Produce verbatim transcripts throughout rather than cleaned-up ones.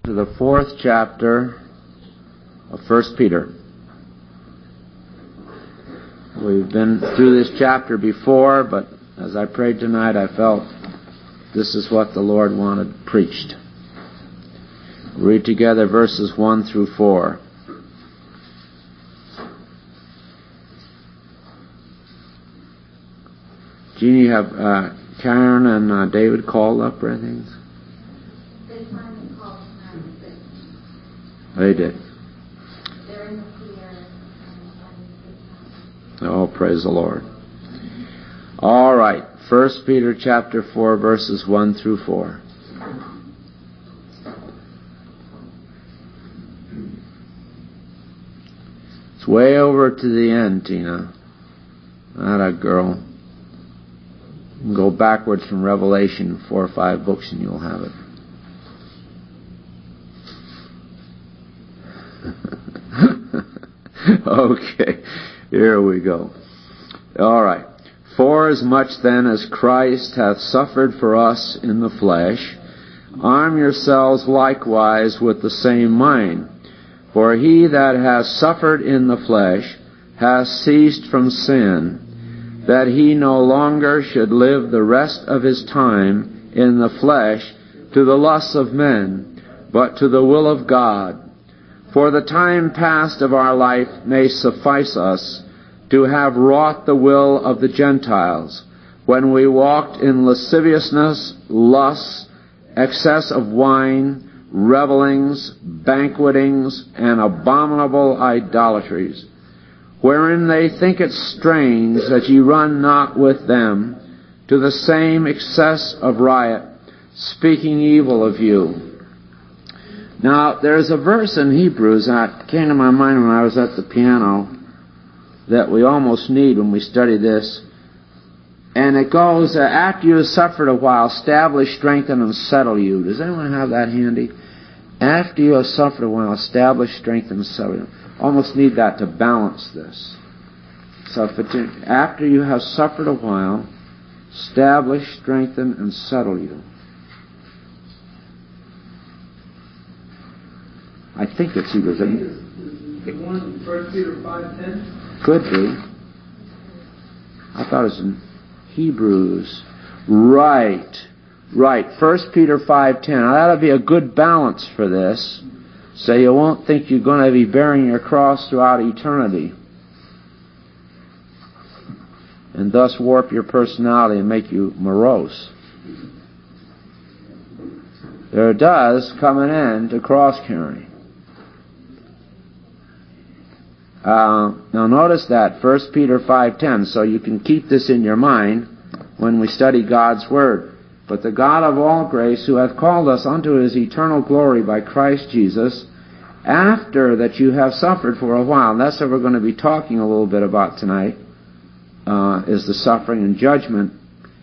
to the fourth chapter of First Peter. We've been through this chapter before, but as I prayed tonight, I felt this is what the Lord wanted preached. Read together verses one through four. Jeannie, you have uh, Karen and uh, David called up or anything? They finally called tonight. They did. They're in the theater and Oh, praise the Lord. All right. First Peter chapter four, verses one through four. It's way over to the end, Tina. Not a girl. Go backwards from Revelation, four or five books, and you'll have it. Okay, here we go. All right. For as much then as Christ hath suffered for us in the flesh, arm yourselves likewise with the same mind. For he that hath suffered in the flesh hath ceased from sin, that he no longer should live the rest of his time in the flesh to the lusts of men, but to the will of God. For the time past of our life may suffice us to have wrought the will of the Gentiles, when we walked in lasciviousness, lusts, excess of wine, revellings, banquetings, and abominable idolatries, wherein they think it strange that ye run not with them to the same excess of riot, speaking evil of you. Now, there's a verse in Hebrews that came to my mind when I was at the piano that we almost need when we study this. And it goes, uh, after you have suffered a while, establish, strengthen, and settle you. Does anyone have that handy? After you have suffered a while, establish, strengthen, and settle you. Almost need that to balance this. So if it, after you have suffered a while, establish, strengthen, and settle you. I think it's Hebrews. First Peter five ten? Could be. I thought it was in Hebrews. Right. Right. First Peter five ten. Now that'll be a good balance for this, so you won't think you're going to be bearing your cross throughout eternity, and thus warp your personality and make you morose. There does come an end to cross-carrying. Uh, now notice that, First Peter five ten, so you can keep this in your mind when we study God's Word. But the God of all grace, who hath called us unto his eternal glory by Christ Jesus, after that you have suffered for a while, and that's what we're going to be talking a little bit about tonight, uh, is the suffering and judgment,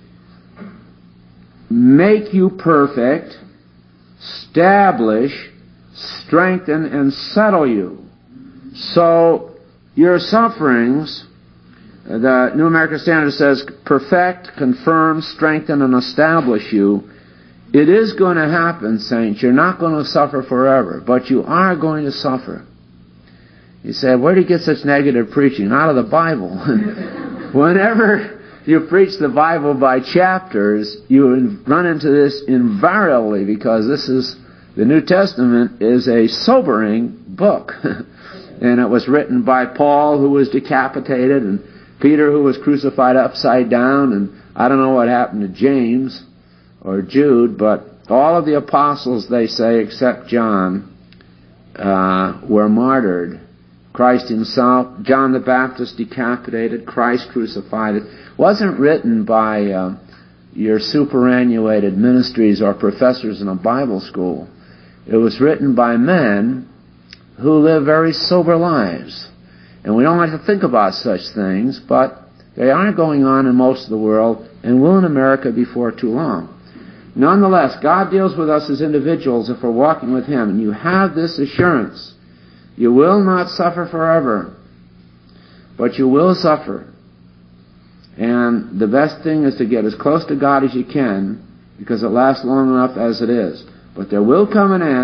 make you perfect, establish, strengthen, and settle you. So, your sufferings, the New American Standard says, perfect, confirm, strengthen, and establish you. It is going to happen, saints. You're not going to suffer forever, but you are going to suffer. You say, where do you get such negative preaching? Out of the Bible. Whenever you preach the Bible by chapters, you run into this invariably, because this is, the New Testament is a sobering book. And it was written by Paul, who was decapitated, and Peter, who was crucified upside down, and I don't know what happened to James or Jude, but all of the apostles, they say, except John, uh, were martyred. Christ himself, John the Baptist decapitated, Christ crucified. It wasn't written by uh, your superannuated ministries or professors in a Bible school. It was written by men who live very sober lives. And we don't like to think about such things, but they are going on in most of the world, and will in America before too long. Nonetheless, God deals with us as individuals if we're walking with Him, and you have this assurance. You will not suffer forever, but you will suffer. And the best thing is to get as close to God as you can, because it lasts long enough as it is. But there will come an end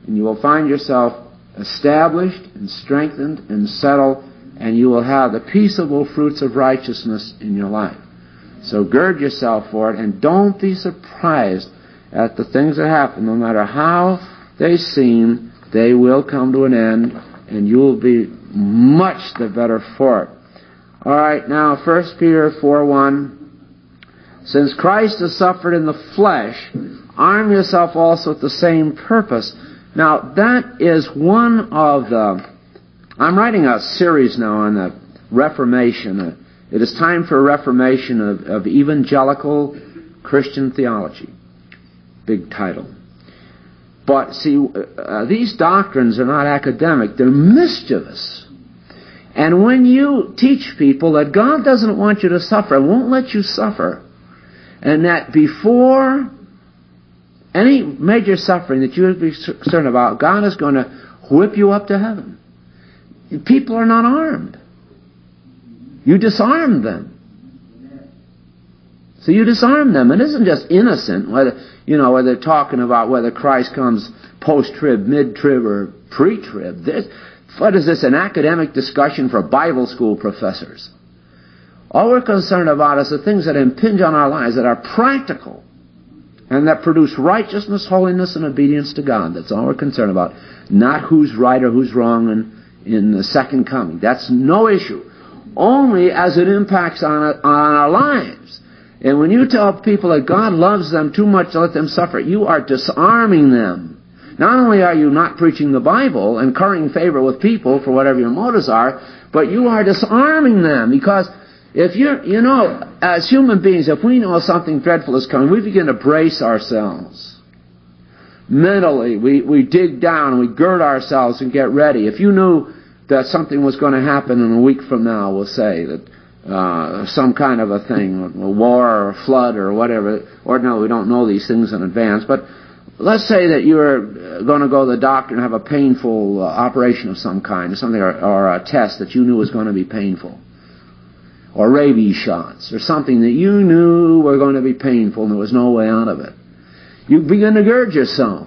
and you will find yourself established and strengthened and settled, and you will have the peaceable fruits of righteousness in your life. So gird yourself for it, and don't be surprised at the things that happen. No matter how they seem, they will come to an end, and you will be much the better for it. All right, now First Peter four one. Since Christ has suffered in the flesh, arm yourself also with the same purpose. Now, that is one of the... I'm writing a series now on the Reformation. It is time for a reformation of, of evangelical Christian theology. Big title. But, see, uh, these doctrines are not academic. They're mischievous. And when you teach people that God doesn't want you to suffer, and won't let you suffer, and that before any major suffering that you would be concerned about, God is going to whip you up to heaven. People are not armed. You disarm them. So you disarm them. It isn't just innocent, whether, you know, whether they're talking about whether Christ comes post-trib, mid-trib, or pre-trib. This, what is this, an academic discussion for Bible school professors? All we're concerned about is the things that impinge on our lives, that are practical, and that produce righteousness, holiness, and obedience to God. That's all we're concerned about. Not who's right or who's wrong in, in the second coming. That's no issue. Only as it impacts on, on our lives. And when you tell people that God loves them too much to let them suffer, you are disarming them. Not only are you not preaching the Bible and currying favor with people for whatever your motives are, but you are disarming them, because if you're, you know, as human beings, if we know something dreadful is coming, we begin to brace ourselves. Mentally, we, we dig down, we gird ourselves and get ready. If you knew that something was going to happen in a week from now, we'll say, that uh, some kind of a thing, a war or a flood or whatever, ordinarily we don't know these things in advance, but let's say that you're going to go to the doctor and have a painful uh, operation of some kind, or something, or, or a test that you knew was going to be painful. Or rabies shots, or something that you knew were going to be painful and there was no way out of it. You begin to gird yourself.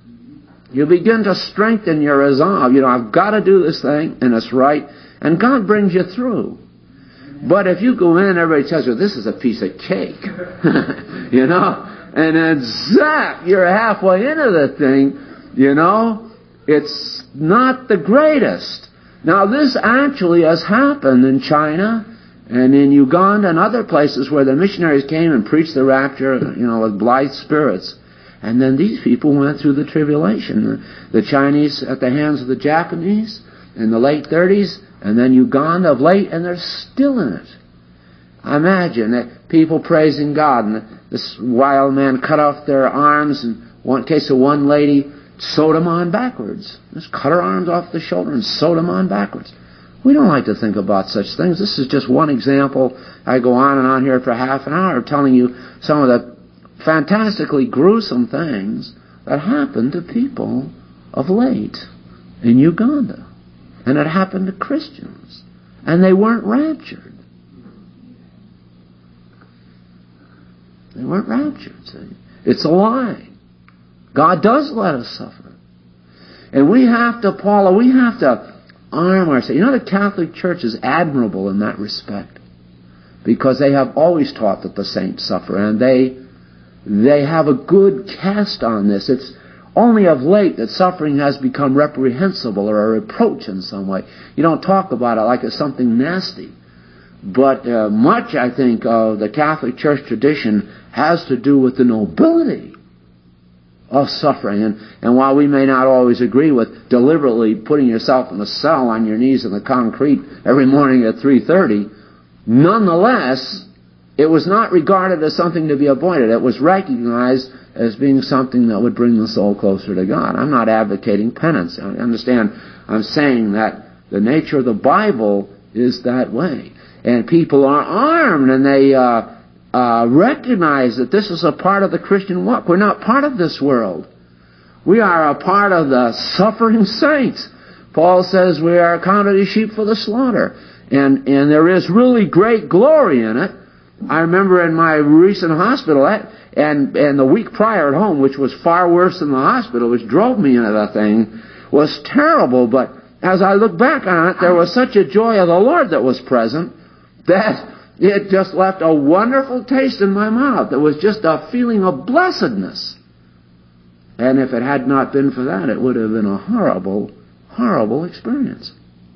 You begin to strengthen your resolve. You know, I've got to do this thing, and it's right, and God brings you through. But if you go in, everybody tells you, this is a piece of cake. You know? And then zap, you're halfway into the thing, you know? It's not the greatest. Now, this actually has happened in China and in Uganda and other places where the missionaries came and preached the rapture, you know, with blithe spirits. And then these people went through the tribulation. The Chinese at the hands of the Japanese in the late thirties, and then Uganda of late, and they're still in it. Imagine that people praising God, and this wild man cut off their arms, and one case of one lady sewed them on backwards. Just cut her arms off the shoulder and sewed them on backwards. We don't like to think about such things. This is just one example. I go on and on here for half an hour telling you some of the fantastically gruesome things that happened to people of late in Uganda. And it happened to Christians. And they weren't raptured. They weren't raptured, see. It's a lie. God does let us suffer. And we have to, Paula, we have to arm ourselves. You know, the Catholic Church is admirable in that respect, because they have always taught that the saints suffer, and they they have a good cast on this. It's only of late that suffering has become reprehensible or a reproach in some way. You don't talk about it like it's something nasty. But uh, much, I think, of the Catholic Church tradition has to do with the nobility of suffering. And, and while we may not always agree with deliberately putting yourself in a cell on your knees in the concrete every morning at three thirty, nonetheless, it was not regarded as something to be avoided. It was recognized as being something that would bring the soul closer to God. I'm not advocating penance. I understand I'm saying that the nature of the Bible is that way. And people are armed, and they uh, uh, recognize that this is a part of the Christian walk. We're not part of this world. We are a part of the suffering saints. Paul says we are accounted as sheep for the slaughter. And, and there is really great glory in it. I remember in my recent hospital, and, and the week prior at home, which was far worse than the hospital, which drove me into that thing, was terrible. But as I look back on it, there was such a joy of the Lord that was present that it just left a wonderful taste in my mouth. There was just a feeling of blessedness. And if it had not been for that, it would have been a horrible, horrible experience.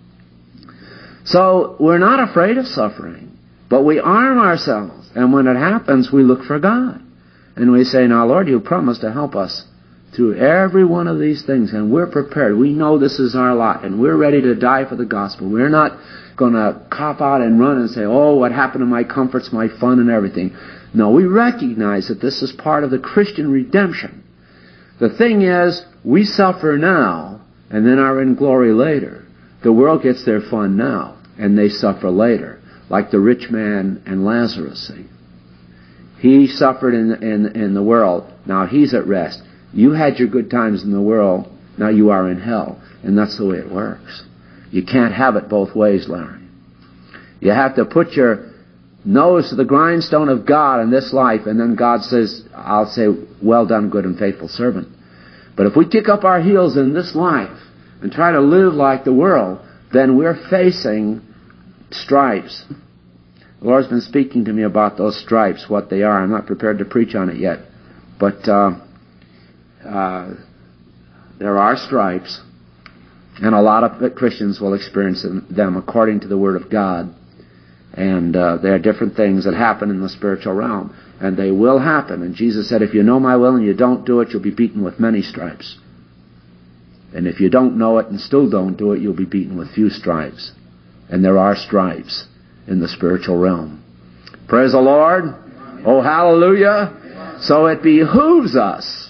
So we're not afraid of suffering, but we arm ourselves. And when it happens, we look for God. And we say, now, Lord, you promised to help us through every one of these things. And we're prepared. We know this is our lot. And we're ready to die for the gospel. We're not going to cop out and run and say, oh, what happened to my comforts, my fun, and everything. No, we recognize that this is part of the Christian redemption. The thing is, we suffer now and then are in glory later. The world gets their fun now and they suffer later, like the rich man and Lazarus. See? He suffered in, in, in the world. Now he's at rest. You had your good times in the world. Now you are in hell. And that's the way it works. You can't have it both ways, Larry. You have to put your nose to the grindstone of God in this life, and then God says, I'll say, well done, good and faithful servant. But if we kick up our heels in this life and try to live like the world, then we're facing stripes. The Lord's been speaking to me about those stripes, what they are. I'm not prepared to preach on it yet. But uh, uh, there are stripes, and a lot of Christians will experience them according to the Word of God. And uh, there are different things that happen in the spiritual realm. And they will happen. And Jesus said, if you know my will and you don't do it, you'll be beaten with many stripes. And if you don't know it and still don't do it, you'll be beaten with few stripes. And there are stripes in the spiritual realm. Praise the Lord. Oh, hallelujah. So it behooves us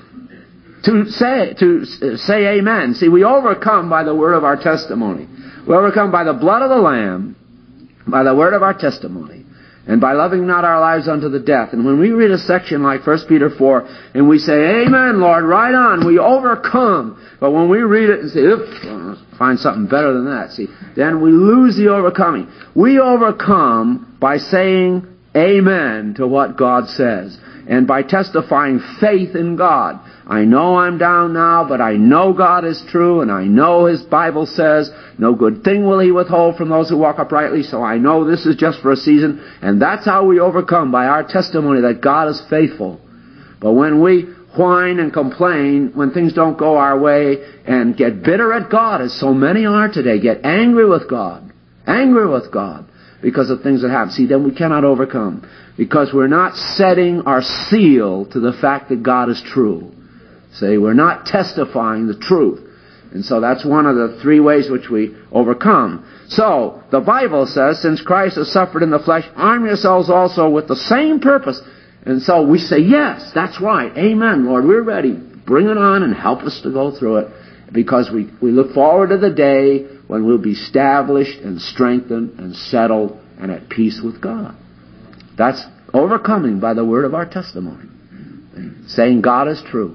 to say, to say amen. See, we overcome by the word of our testimony. We overcome by the blood of the Lamb, by the word of our testimony, and by loving not our lives unto the death. And when we read a section like First Peter four, and we say, amen, Lord, right on, we overcome. But when we read it and say, oops, find something better than that, see, then we lose the overcoming. We overcome by saying amen to what God says, and by testifying faith in God. I know I'm down now, but I know God is true, and I know His Bible says, no good thing will He withhold from those who walk uprightly, so I know this is just for a season, and that's how we overcome, by our testimony that God is faithful. But when we whine and complain, when things don't go our way, and get bitter at God, as so many are today, get angry with God, angry with God, because of things that happen, see, then we cannot overcome, because we're not setting our seal to the fact that God is true. See, we're not testifying the truth. And so that's one of the three ways which we overcome. So, the Bible says, since Christ has suffered in the flesh, arm yourselves also with the same purpose. And so we say, yes, that's right. Amen, Lord, we're ready. Bring it on and help us to go through it. Because we, we look forward to the day when we'll be established and strengthened and settled and at peace with God. That's overcoming by the word of our testimony. Saying God is true.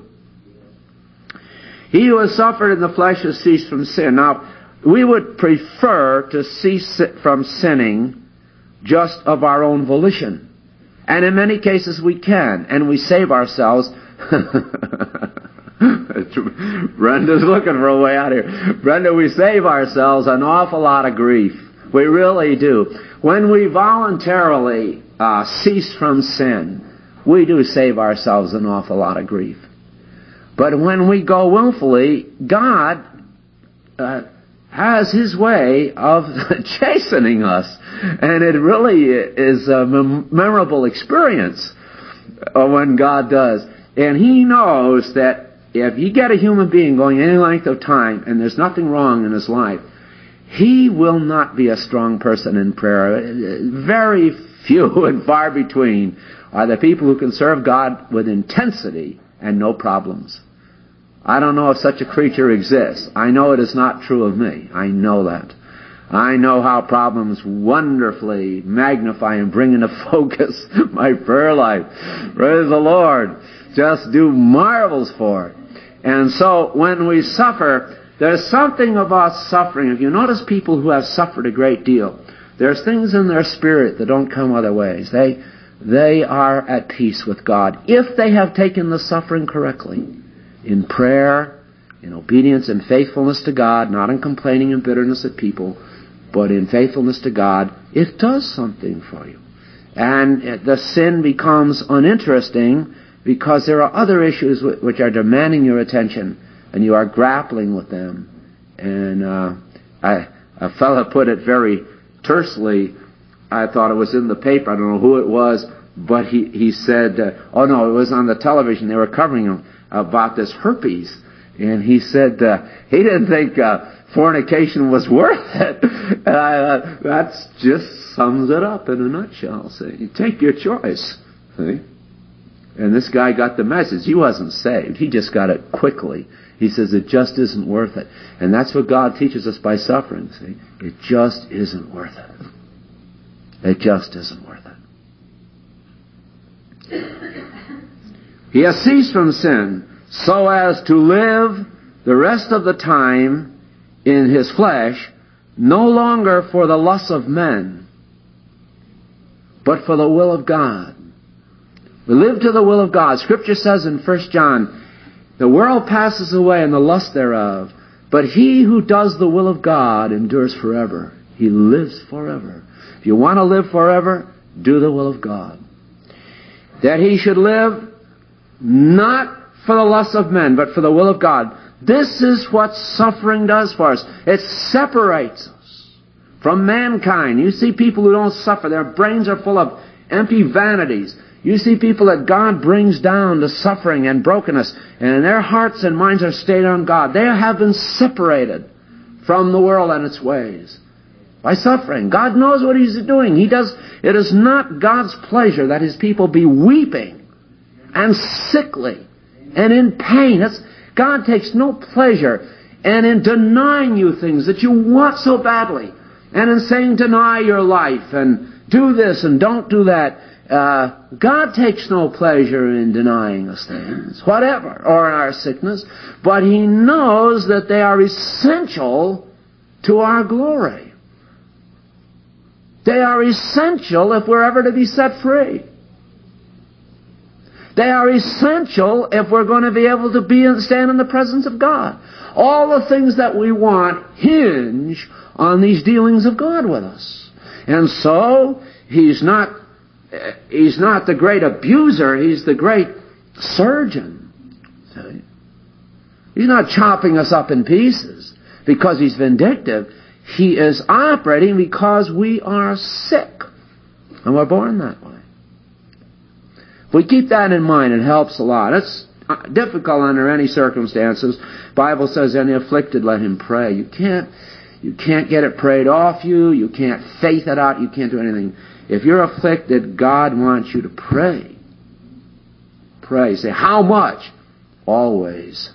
He who has suffered in the flesh has ceased from sin. Now, we would prefer to cease from sinning just of our own volition. And in many cases we can. And we save ourselves. Brenda's looking for a way out here. Brenda, we save ourselves an awful lot of grief. We really do. When we voluntarily uh, cease from sin, we do save ourselves an awful lot of grief. But when we go willfully, God uh, has His way of chastening us. And it really is a mem- memorable experience uh, when God does. And He knows that if you get a human being going any length of time and there's nothing wrong in his life, he will not be a strong person in prayer. Very few and far between are the people who can serve God with intensity and no problems. I don't know if such a creature exists. I know it is not true of me. I know that. I know how problems wonderfully magnify and bring into focus my prayer life. Praise the Lord. Just do marvels for it. And so when we suffer, there's something about suffering. If you notice people who have suffered a great deal, There's things in their spirit that don't come other ways. They, they are at peace with God if they have taken the suffering correctly, in prayer, in obedience and faithfulness to God, not in complaining and bitterness at people, but in faithfulness to God. It does something for you. And the sin becomes uninteresting because there are other issues which are demanding your attention, and you are grappling with them. And uh, I, a fellow put it very tersely. I thought it was in the paper. I don't know who it was, but he, he said, uh, oh no, it was on the television. They were covering him about this herpes. And he said uh, he didn't think uh, fornication was worth it. uh, that just sums it up in a nutshell. See, you take your choice. See? And this guy got the message. He wasn't saved. He just got it quickly. He says it just isn't worth it. And that's what God teaches us by suffering. See, it just isn't worth it. It just isn't worth it. He has ceased from sin so as to live the rest of the time in his flesh, no longer for the lusts of men, but for the will of God. We live to the will of God. Scripture says in First John, the world passes away and the lust thereof, but he who does the will of God endures forever. He lives forever. If you want to live forever, do the will of God. That he should live not for the lusts of men, but for the will of God. This is what suffering does for us. It separates us from mankind. You see people who don't suffer. Their brains are full of empty vanities. You see people that God brings down to suffering and brokenness, and their hearts and minds are stayed on God. They have been separated from the world and its ways by suffering. God knows what He's doing. He does. It is not God's pleasure that His people be weeping and sickly and in pain. That's, God takes no pleasure and in denying you things that you want so badly, and in saying deny your life and do this and don't do that. Uh, God takes no pleasure in denying us things, whatever, or in our sickness, but He knows that they are essential to our glory. They are essential if we're ever to be set free. They are essential if we're going to be able to be and stand in the presence of God. All the things that we want hinge on these dealings of God with us. And so, He's not He's not the great abuser, He's the great surgeon. See? He's not chopping us up in pieces because He's vindictive. He is operating because we are sick. And we're born that way. If we keep that in mind, it helps a lot. It's difficult under any circumstances. The Bible says, any afflicted, let him pray. You can't, you can't get it prayed off you. You can't faith it out. You can't do anything. If you're afflicted, God wants you to pray. Pray. Say, how much? Always.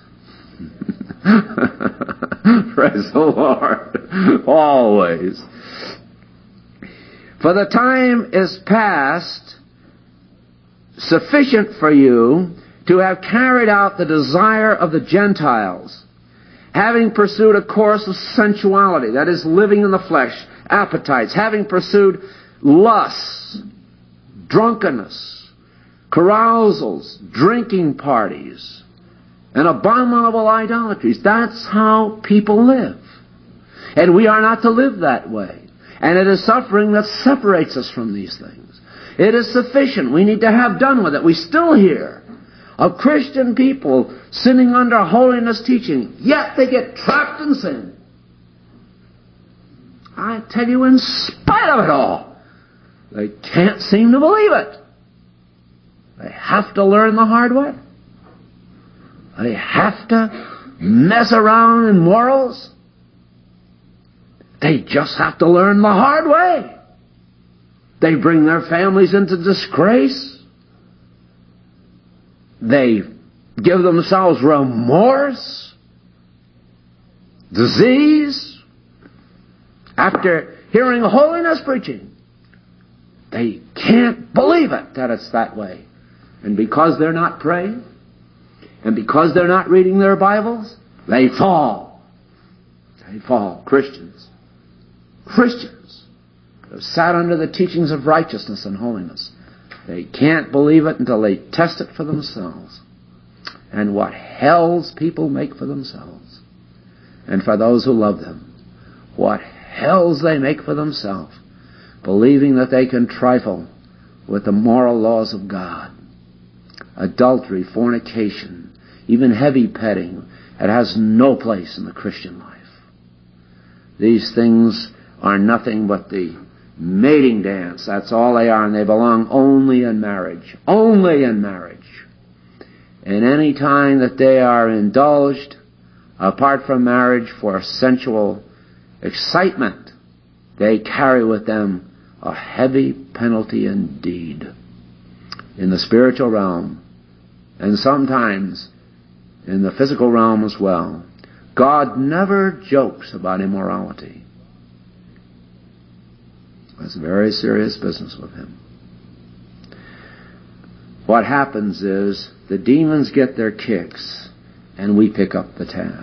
Praise the Lord. Always. For the time is past, sufficient for you to have carried out the desire of the Gentiles, having pursued a course of sensuality, that is, living in the flesh, appetites, having pursued lusts, drunkenness, carousals, drinking parties, and abominable idolatries. That's how people live. And we are not to live that way. And it is suffering that separates us from these things. It is sufficient. We need to have done with it. We still hear of Christian people sinning under holiness teaching, yet they get trapped in sin. I tell you, in spite of it all, they can't seem to believe it. They have to learn the hard way. They have to mess around in morals. They just have to learn the hard way. They bring their families into disgrace. They give themselves remorse, disease. After hearing holiness preaching, they can't believe it that it's that way. And because they're not praying, and because they're not reading their Bibles, they fall. They fall. Christians. Christians. have sat under the teachings of righteousness and holiness. They can't believe it until they test it for themselves. And what hells people make for themselves. And for those who love them. What hells they make for themselves, believing that they can trifle with the moral laws of God. Adultery, fornication, even heavy petting, it has no place in the Christian life. These things are nothing but the mating dance. That's all they are, and they belong only in marriage. Only in marriage. And any time that they are indulged, apart from marriage, for sensual excitement, they carry with them a heavy penalty indeed in the spiritual realm, and sometimes in the physical realm as well. God never jokes about immorality. That's very serious business with Him. What happens is the demons get their kicks and we pick up the tab.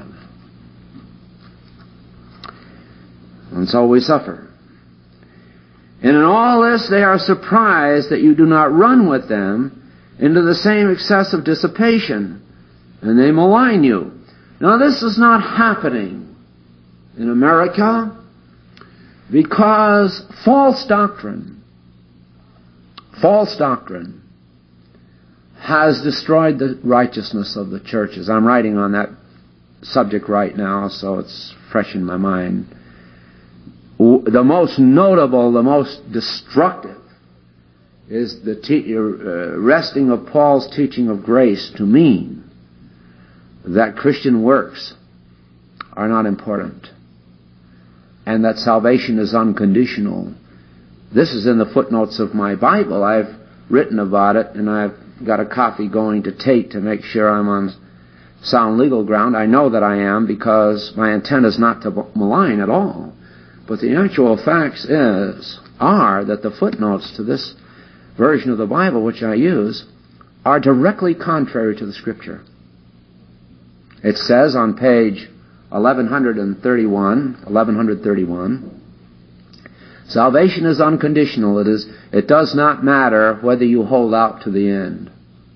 And so we suffer. And in all this they are surprised that you do not run with them into the same excessive dissipation, and they malign you. Now this is not happening in America because false doctrine, false doctrine has destroyed the righteousness of the churches. I'm writing on that subject right now, so it's fresh in my mind. The most notable, the most destructive is the te- uh, wresting of Paul's teaching of grace to mean that Christian works are not important and that salvation is unconditional. This is in the footnotes of my Bible. I've written about it, and I've got a copy going to Tate to make sure I'm on sound legal ground. I know that I am, because my intent is not to malign at all. But the actual facts is, are that the footnotes to this version of the Bible which I use are directly contrary to the Scripture. It says on page eleven thirty-one, eleven thirty-one, salvation is unconditional. It is. It does not matter whether you hold out to the end.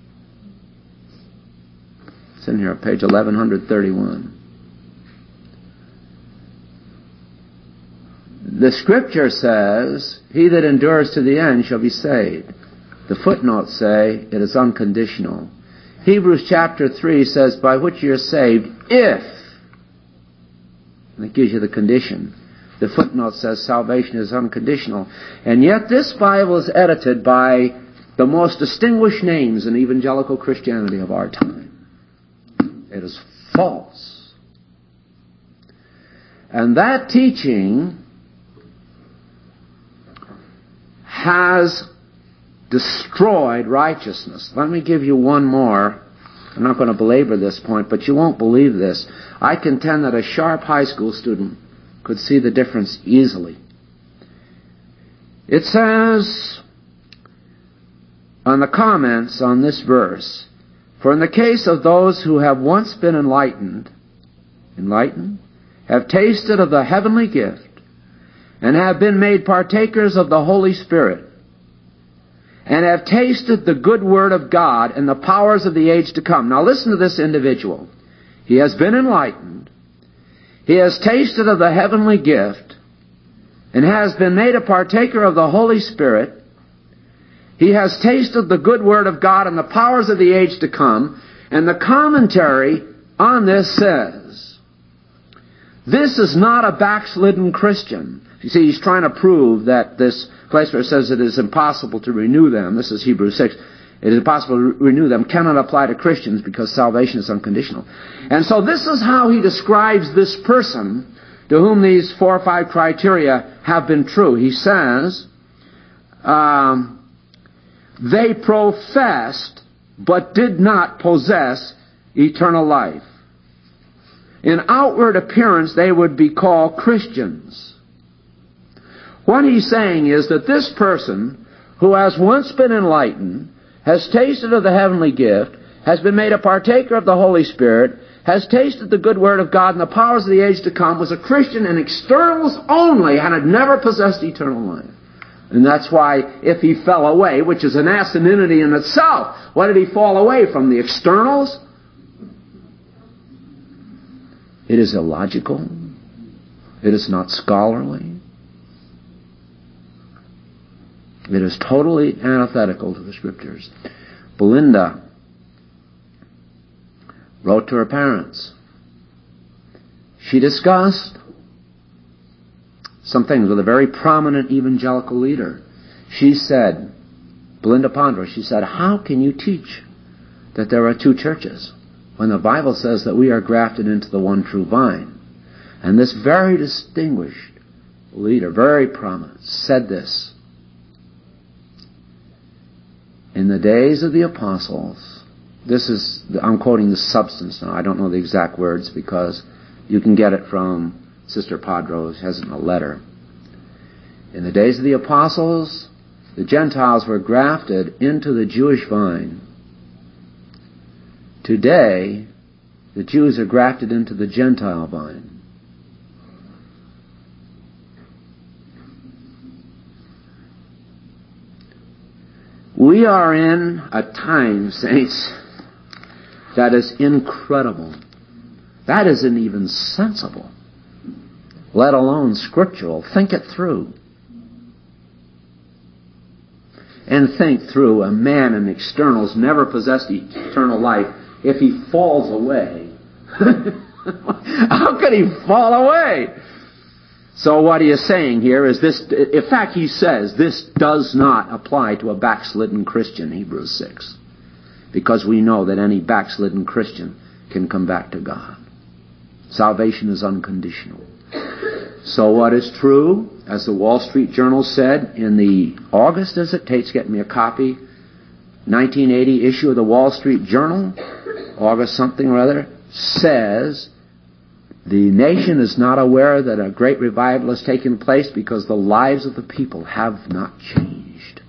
It's in here, page eleven thirty-one. The Scripture says, he that endures to the end shall be saved. The footnotes say it is unconditional. Hebrews chapter three says, by which you're saved, if, and it gives you the condition. The footnote says salvation is unconditional. And yet this Bible is edited by the most distinguished names in evangelical Christianity of our time. It is false. And that teaching has destroyed righteousness. Let me give you one more. I'm not going to belabor this point, but you won't believe this. I contend that a sharp high school student could see the difference easily. It says on the comments on this verse, for in the case of those who have once been enlightened, enlightened, have tasted of the heavenly gift, and have been made partakers of the Holy Spirit, and have tasted the good word of God and the powers of the age to come. Now listen to this individual. He has been enlightened. He has tasted of the heavenly gift and has been made a partaker of the Holy Spirit. He has tasted the good word of God and the powers of the age to come. And the commentary on this says, this is not a backslidden Christian. You see, he's trying to prove that this place where it says it is impossible to renew them, this is Hebrews six, it is impossible to re- renew them, cannot apply to Christians because salvation is unconditional. And so this is how he describes this person to whom these four or five criteria have been true. He says, um, they professed but did not possess eternal life. In outward appearance, they would be called Christians. What he's saying is that this person, who has once been enlightened, has tasted of the heavenly gift, has been made a partaker of the Holy Spirit, has tasted the good word of God and the powers of the age to come, was a Christian in externals only, and had never possessed eternal life. And that's why if he fell away, which is an asininity in itself, what did he fall away from? The externals? It is illogical. It is not scholarly. It is totally antithetical to the Scriptures. Belinda wrote to her parents. She discussed some things with a very prominent evangelical leader. She said, Belinda Pondra, she said, how can you teach that there are two churches when the Bible says that we are grafted into the one true vine? And this very distinguished leader, very prominent, said this. In the days of the apostles, this is, I'm quoting the substance now, I don't know the exact words because you can get it from Sister Padro, who has it in a letter. In the days of the apostles, the Gentiles were grafted into the Jewish vine. Today, the Jews are grafted into the Gentile vine. We are in a time, saints, that is incredible. That isn't even sensible, let alone scriptural. Think it through. And think through, a man in externals never possessed eternal life. If he falls away, how could he fall away? So what he is saying here is this, in fact he says this does not apply to a backslidden Christian, Hebrews six. Because we know that any backslidden Christian can come back to God. Salvation is unconditional. So what is true, as the Wall Street Journal said in the August, is it? Tate's getting me a copy, nineteen eighty issue of the Wall Street Journal, August something or other, says the nation is not aware that a great revival has taken place because the lives of the people have not changed.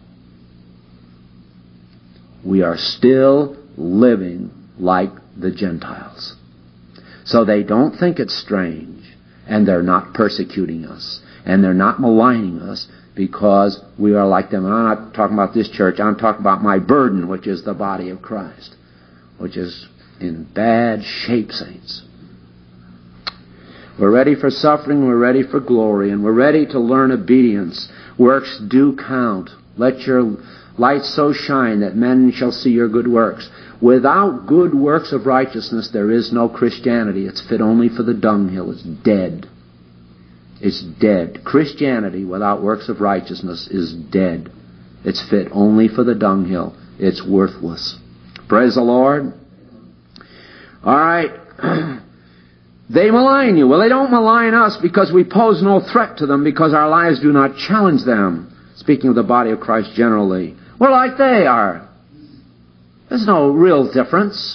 We are still living like the Gentiles. So they don't think it's strange, and they're not persecuting us, and they're not maligning us because we are like them. And I'm not talking about this church, I'm talking about my burden, which is the body of Christ, which is in bad shape, saints. We're ready for suffering, we're ready for glory, and we're ready to learn obedience. Works do count. Let your light so shine that men shall see your good works. Without good works of righteousness, there is no Christianity. It's fit only for the dunghill. It's dead. It's dead. Christianity without works of righteousness is dead. It's fit only for the dunghill. It's worthless. Praise the Lord. All right. They malign you. Well, they don't malign us because we pose no threat to them, because our lives do not challenge them. Speaking of the body of Christ generally. We're like they are. There's no real difference.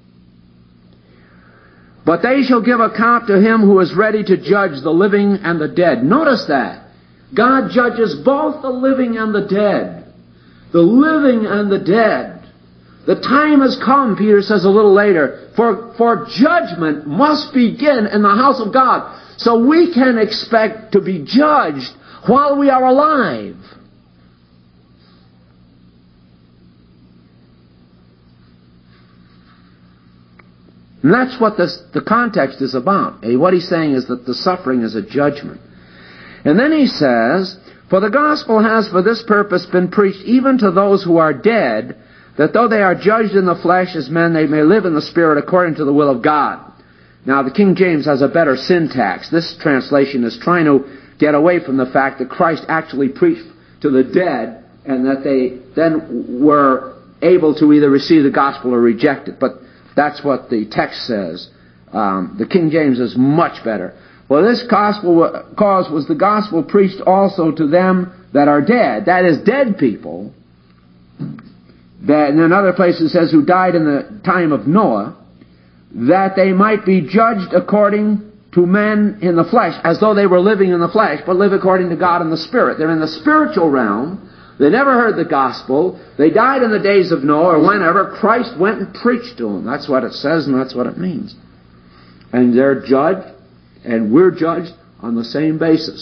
But they shall give account to him who is ready to judge the living and the dead. Notice that. God judges both the living and the dead. The living and the dead. The time has come, Peter says a little later, for, for judgment must begin in the house of God. So we can expect to be judged while we are alive. And that's what this, the context is about. What he's saying is that the suffering is a judgment. And then he says, for the gospel has for this purpose been preached even to those who are dead, that though they are judged in the flesh as men, they may live in the Spirit according to the will of God. Now, the King James has a better syntax. This translation is trying to get away from the fact that Christ actually preached to the dead and that they then were able to either receive the gospel or reject it. But that's what the text says. Um, the King James is much better. Well, this gospel cause was the gospel preached also to them that are dead. That is, dead people. That in another place it says who died in the time of Noah, that they might be judged according to men in the flesh, as though they were living in the flesh, but live according to God in the Spirit. They're in the spiritual realm. They never heard the gospel. They died in the days of Noah, or whenever Christ went and preached to them. That's what it says, and that's what it means. And they're judged, and we're judged on the same basis.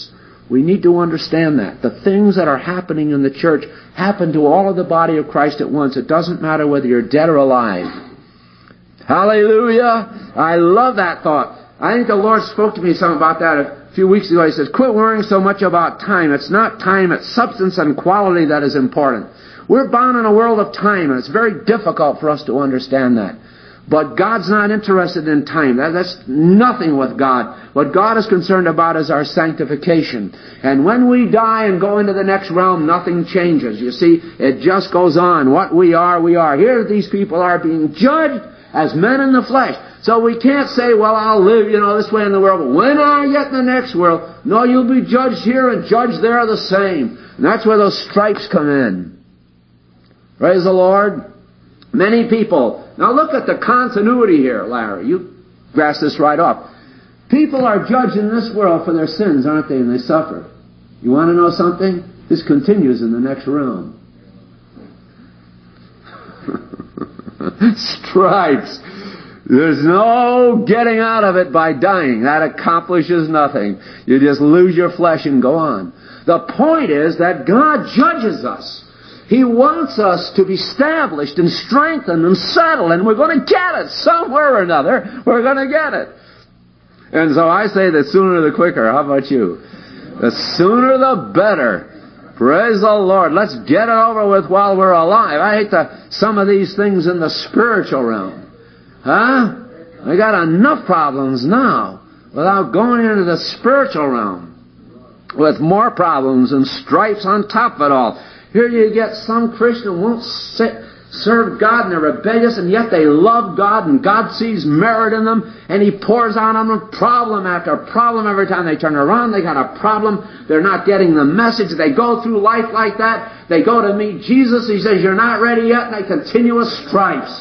We need to understand that. The things that are happening in the church happen to all of the body of Christ at once. It doesn't matter whether you're dead or alive. Hallelujah! I love that thought. I think the Lord spoke to me something about that a few weeks ago. He says, quit worrying so much about time. It's not time, it's substance and quality that is important. We're bound in a world of time, and it's very difficult for us to understand that. But God's not interested in time. That, that's nothing with God. What God is concerned about is our sanctification. And when we die and go into the next realm, nothing changes. You see, it just goes on. What we are, we are. Here these people are being judged as men in the flesh. So we can't say, well, I'll live, you know, this way in the world, but when I get in the next world, no, you'll be judged here and judged there the same. And that's where those stripes come in. Praise the Lord. Many people. Now look at the continuity here, Larry. You grasp this right off. People are judged in this world for their sins, aren't they? And they suffer. You want to know something? This continues in the next realm. Stripes. There's no getting out of it by dying. That accomplishes nothing. You just lose your flesh and go on. The point is that God judges us. He wants us to be established and strengthened and settled, and we're going to get it somewhere or another. We're going to get it. And so I say the sooner the quicker. How about you? The sooner the better. Praise the Lord. Let's get it over with while we're alive. I hate the, some of these things in the spiritual realm. Huh? We got enough problems now without going into the spiritual realm with more problems and stripes on top of it all. Here you get some Christian won't sit, serve God and they're rebellious, and yet they love God and God sees merit in them, and He pours on them problem after problem. Every time they turn around, they got a problem. They're not getting the message. They go through life like that. They go to meet Jesus. He says, you're not ready yet, and they continue with stripes.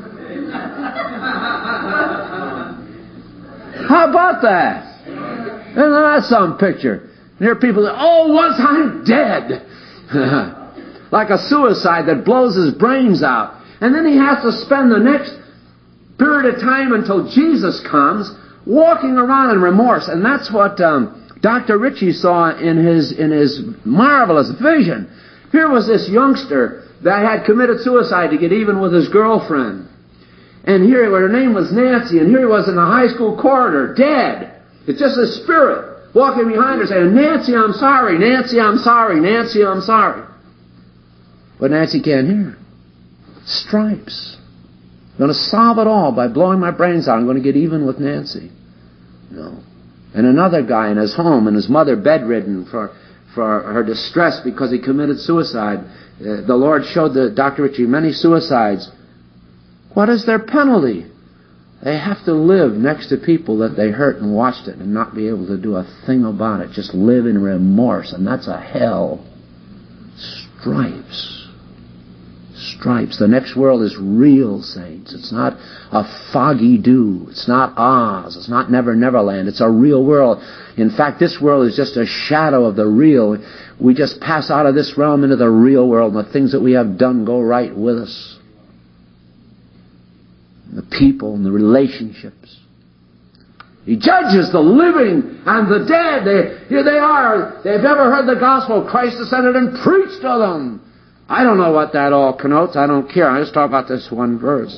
How about that? Isn't that some picture? And there are people that, oh, once I'm dead. Like a suicide that blows his brains out. And then he has to spend the next period of time until Jesus comes walking around in remorse. And that's what um, Doctor Ritchie saw in his, in his marvelous vision. Here was this youngster that had committed suicide to get even with his girlfriend. And here, her name was Nancy, and here he was in the high school corridor, dead. It's just a spirit walking behind her saying, Nancy, I'm sorry, Nancy, I'm sorry, Nancy, I'm sorry. But Nancy can't hear. Stripes. I'm going to solve it all by blowing my brains out. I'm going to get even with Nancy. No. And another guy in his home, and his mother bedridden for, for her distress because he committed suicide. Uh, the Lord showed the Doctor Ritchie many suicides. What is their penalty? They have to live next to people that they hurt and watched it and not be able to do a thing about it. Just live in remorse, and that's a hell. Stripes. Stripes. The next world is real, saints. It's not a foggy dew. It's not Oz. It's not Never Never Land. It's a real world. In fact, this world is just a shadow of the real. We just pass out of this realm into the real world, and the things that we have done go right with us. The people and the relationships. He judges the living and the dead. They, here they are. They've never heard the gospel. Christ descended and preached to them. I don't know what that all connotes. I don't care. I just talk about this one verse.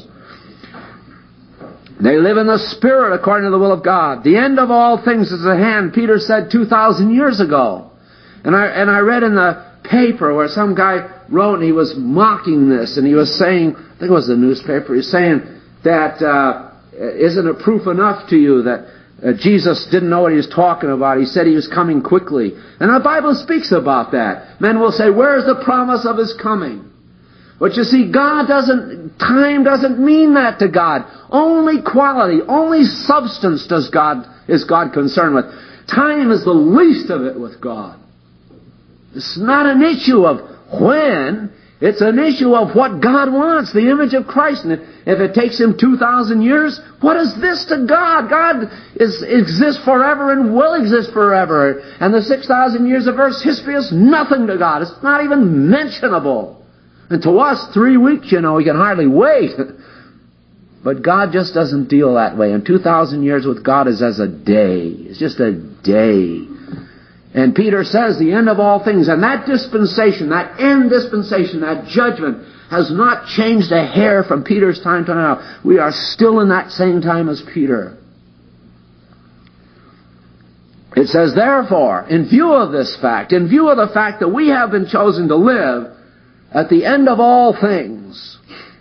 They live in the Spirit according to the will of God. The end of all things is at hand, Peter said two thousand years ago. And I, and I read in the paper where some guy wrote, and he was mocking this, and he was saying, I think it was the newspaper, he was saying that, uh, isn't it proof enough to you that uh, Jesus didn't know what he was talking about? He said he was coming quickly. And the Bible speaks about that. Men will say, where's the promise of his coming? But you see, God doesn't, time doesn't mean that to God. Only quality, only substance does God, is God concerned with. Time is the least of it with God. It's not an issue of when, it's an issue of what God wants, the image of Christ. And if it takes Him two thousand years, what is this to God? God is, exists forever and will exist forever. And the six thousand years of Earth's history is nothing to God. It's not even mentionable. And to us, three weeks, you know, we can hardly wait. But God just doesn't deal that way. And two thousand years with God is as a day. It's just a day. And Peter says the end of all things, and that dispensation, that end dispensation, that judgment has not changed a hair from Peter's time to now. We are still in that same time as Peter. It says, therefore, in view of this fact, in view of the fact that we have been chosen to live at the end of all things,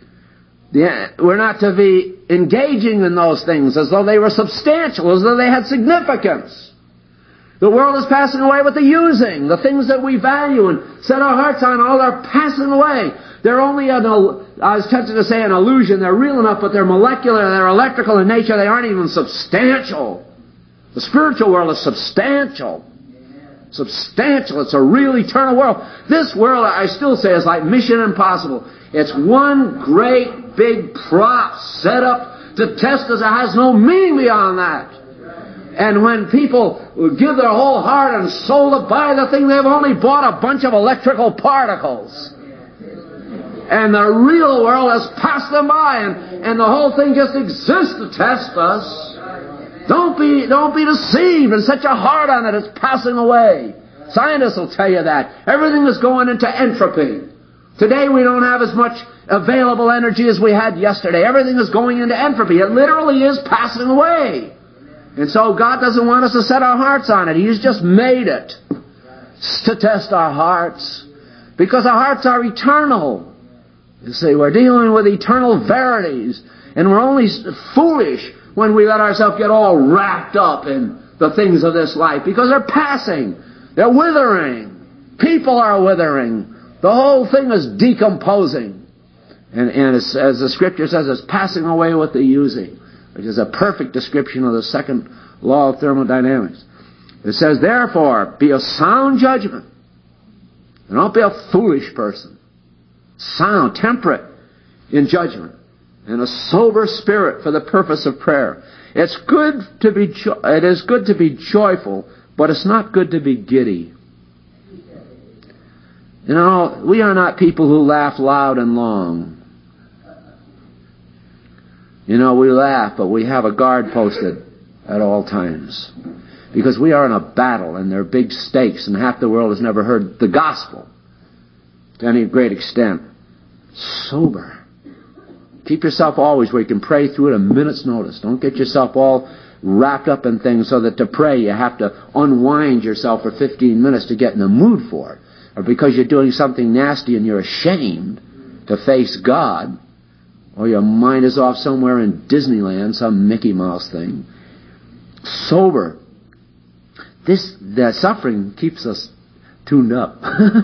we're not to be engaging in those things as though they were substantial, as though they had significance. The world is passing away with the using. The things that we value and set our hearts on, all are passing away. They're only an, I was tempted to say an illusion. They're real enough, but they're molecular, they're electrical in nature, they aren't even substantial. The spiritual world is substantial. Substantial. It's a real eternal world. This world, I still say, is like Mission Impossible. It's one great big prop set up to test us. It has no meaning beyond that. And when people give their whole heart and soul to buy the thing, they've only bought a bunch of electrical particles. And the real world has passed them by, and, and the whole thing just exists to test us. Don't be, don't be deceived and set your heart on it. It's passing away. Scientists will tell you that. Everything is going into entropy. Today we don't have as much available energy as we had yesterday. Everything is going into entropy. It literally is passing away. And so God doesn't want us to set our hearts on it. He's just made it to test our hearts. Because our hearts are eternal. You see, we're dealing with eternal verities. And we're only foolish when we let ourselves get all wrapped up in the things of this life. Because they're passing. They're withering. People are withering. The whole thing is decomposing. And, and as, as the Scripture says, it's passing away with the using, which is a perfect description of the second law of thermodynamics. It says, therefore, be of sound judgment. And don't be a foolish person. Sound, temperate in judgment. And a sober spirit for the purpose of prayer. It's good to be jo- it is good to be joyful, but it's not good to be giddy. You know, we are not people who laugh loud and long. You know, we laugh, but we have a guard posted at all times. Because we are in a battle, and there are big stakes, and half the world has never heard the gospel to any great extent. Sober. Keep yourself always where you can pray through at a minute's notice. Don't get yourself all wrapped up in things so that to pray you have to unwind yourself for fifteen minutes to get in the mood for it. Or because you're doing something nasty and you're ashamed to face God. Or your mind is off somewhere in Disneyland, some Mickey Mouse thing. Sober. This, the suffering keeps us tuned up.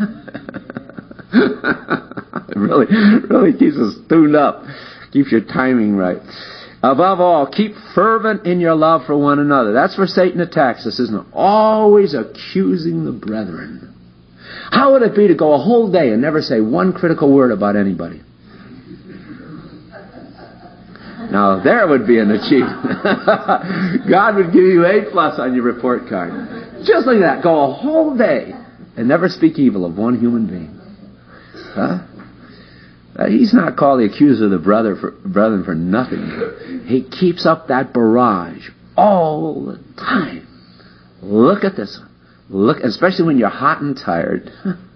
It really, really keeps us tuned up. Keeps your timing right. Above all, keep fervent in your love for one another. That's where Satan attacks us, isn't it? Always accusing the brethren. How would it be to go a whole day and never say one critical word about anybody? Now, there would be an achievement. God would give you A plus on your report card. Just like that. Go a whole day and never speak evil of one human being. Huh? He's not called the accuser of the brother for, brethren for nothing. He keeps up that barrage all the time. Look at this one. Look, especially when you're hot and tired.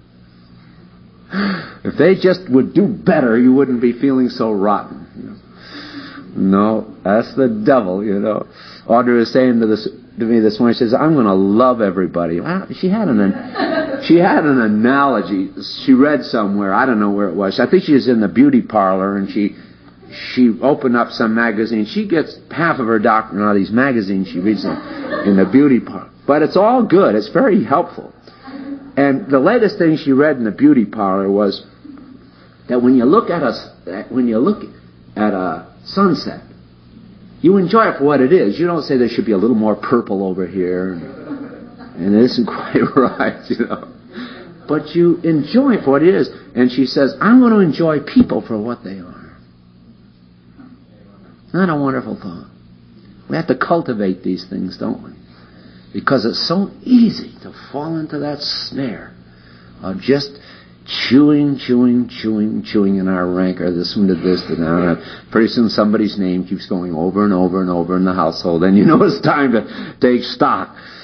If they just would do better, you wouldn't be feeling so rotten. You know? No, that's the devil, you know. Audrey was saying to this to me this morning, she says, I'm going to love everybody. Well, she had an she had an analogy. She read somewhere, I don't know where it was. I think she was in the beauty parlor, and she she opened up some magazine. She gets half of her doctrine out of these magazines she reads in, in the beauty parlor. But it's all good. It's very helpful. And the latest thing she read in the beauty parlor was that when you look at a when you look at a sunset, you enjoy it for what it is. You don't say there should be a little more purple over here, and, and it isn't quite right, you know. But you enjoy it for what it is. And she says, I'm going to enjoy people for what they are. Isn't that a wonderful thought? We have to cultivate these things, don't we? Because it's so easy to fall into that snare of just chewing, chewing, chewing, chewing in our rancor, this one to this to that. Pretty soon somebody's name keeps going over and over and over in the household, and you know it's time to take stock.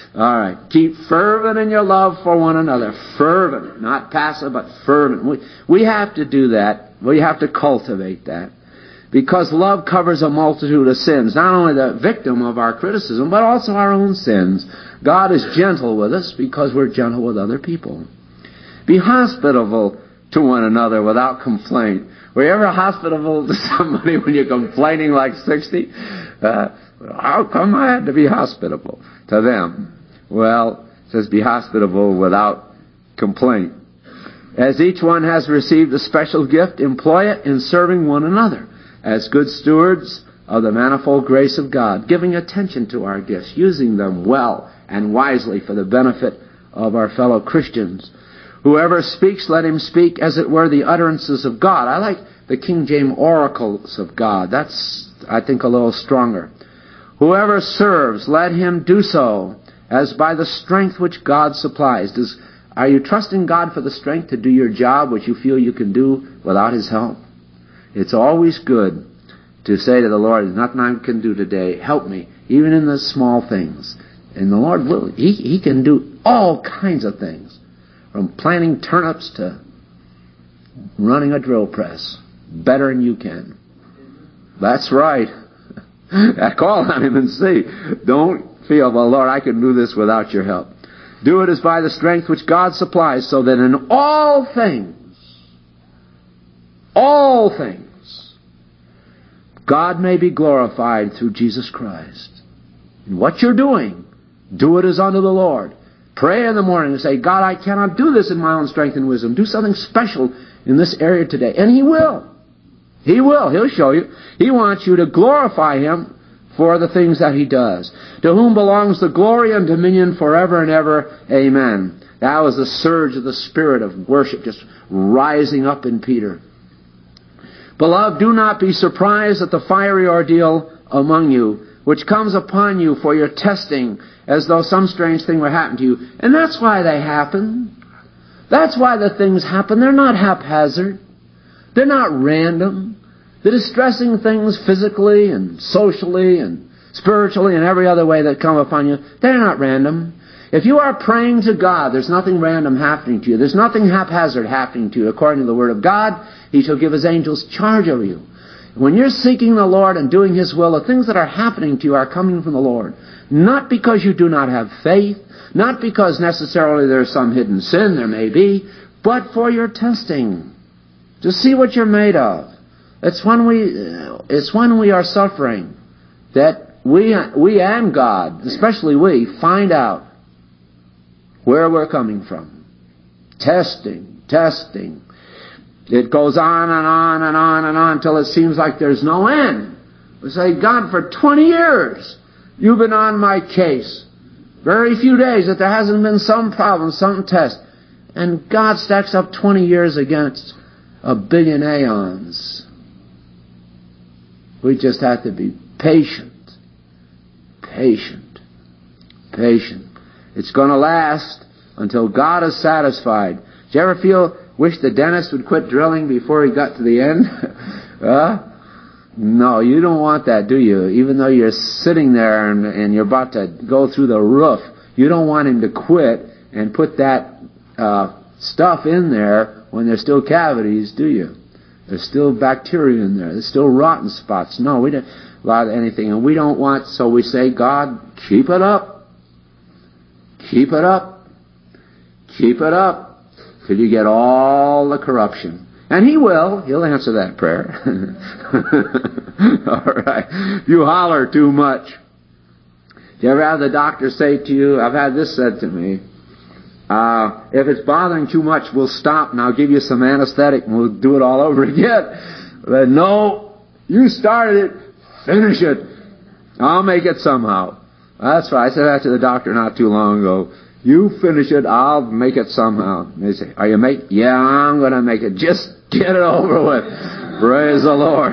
All right. Keep fervent in your love for one another. Fervent. Not passive, but fervent. We, we have to do that. We have to cultivate that. Because love covers a multitude of sins. Not only the victim of our criticism, but also our own sins. God is gentle with us because we're gentle with other people. Be hospitable to one another without complaint. Were you ever hospitable to somebody when you're complaining like sixty? Uh, how come I had to be hospitable to them? Well, it says be hospitable without complaint. As each one has received a special gift, employ it in serving one another as good stewards of the manifold grace of God, giving attention to our gifts, using them well and wisely for the benefit of our fellow Christians. Whoever speaks, let him speak as it were the utterances of God. I like the King James oracles of God. That's, I think, a little stronger. Whoever serves, let him do so as by the strength which God supplies. Does, are you trusting God for the strength to do your job, which you feel you can do without His help? It's always good to say to the Lord, there's nothing I can do today. Help me, even in the small things. And the Lord will. He, he can do all kinds of things. From planting turnips to running a drill press. Better than you can. That's right. Call on Him and see. Don't feel, well, Lord, I can do this without your help. Do it as by the strength which God supplies, so that in all things, all things, God may be glorified through Jesus Christ. And what you're doing, do it as unto the Lord. Pray in the morning and say, God, I cannot do this in my own strength and wisdom. Do something special in this area today. And He will. He will. He'll show you. He wants you to glorify Him for the things that He does. To whom belongs the glory and dominion forever and ever. Amen. That was the surge of the spirit of worship just rising up in Peter. Beloved, do not be surprised at the fiery ordeal among you, which comes upon you for your testing, as though some strange thing were happening to you. And that's why they happen. That's why the things happen. They're not haphazard. They're not random. The distressing things physically and socially and spiritually and every other way that come upon you, they're not random. If you are praying to God, there's nothing random happening to you. There's nothing haphazard happening to you. According to the Word of God, He shall give His angels charge over you. When you're seeking the Lord and doing His will, the things that are happening to you are coming from the Lord. Not because you do not have faith, not because necessarily there's some hidden sin, there may be, but for your testing, to see what you're made of. It's when we, it's when we are suffering that we, we and God, especially we, find out where we're coming from. Testing, testing. It goes on and on and on and on until it seems like there's no end. We say, God, for twenty years, you've been on my case. Very few days that there hasn't been some problem, some test. And God stacks up twenty years against a billion aeons. We just have to be patient. Patient. Patient. It's going to last until God is satisfied. Did you ever feel, wish the dentist would quit drilling before he got to the end? huh? No, you don't want that, do you? Even though you're sitting there and, and you're about to go through the roof, you don't want him to quit and put that uh, stuff in there when there's still cavities, do you? There's still bacteria in there. There's still rotten spots. No, we don't allow anything. And we don't want, so we say, God, keep it up. Keep it up. Keep it up till you get all the corruption. And He will. He'll answer that prayer. All right. You holler too much. Do you ever have the doctor say to you, I've had this said to me, uh, if it's bothering too much, we'll stop and I'll give you some anesthetic and we'll do it all over again. But no, you started it, finish it. I'll make it somehow. That's right. I said that to the doctor not too long ago. You finish it, I'll make it somehow. And they say, are you make? Yeah, I'm going to make it. Just get it over with. Praise the Lord.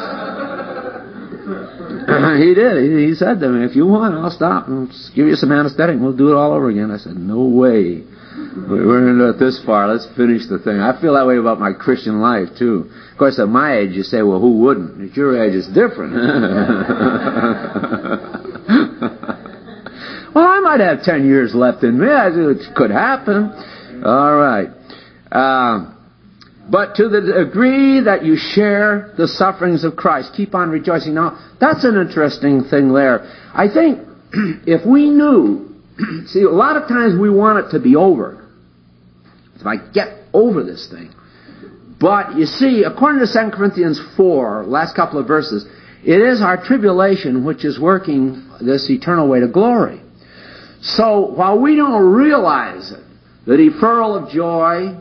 He did. He, he said to me, if you want, I'll stop and just give you some anesthetic and we'll do it all over again. I said, no way. We're going to do it this far. Let's finish the thing. I feel that way about my Christian life, too. Of course, at my age, you say, well, who wouldn't? At your age, it's different. Well, I'm might have ten years left in me. It could happen. All right. Uh, but to the degree that you share the sufferings of Christ, keep on rejoicing. Now, that's an interesting thing there. I think if we knew, see, a lot of times we want it to be over. If I get over this thing. But you see, according to Second Corinthians four, last couple of verses, it is our tribulation which is working this eternal way to glory. So while we don't realize it, the deferral of joy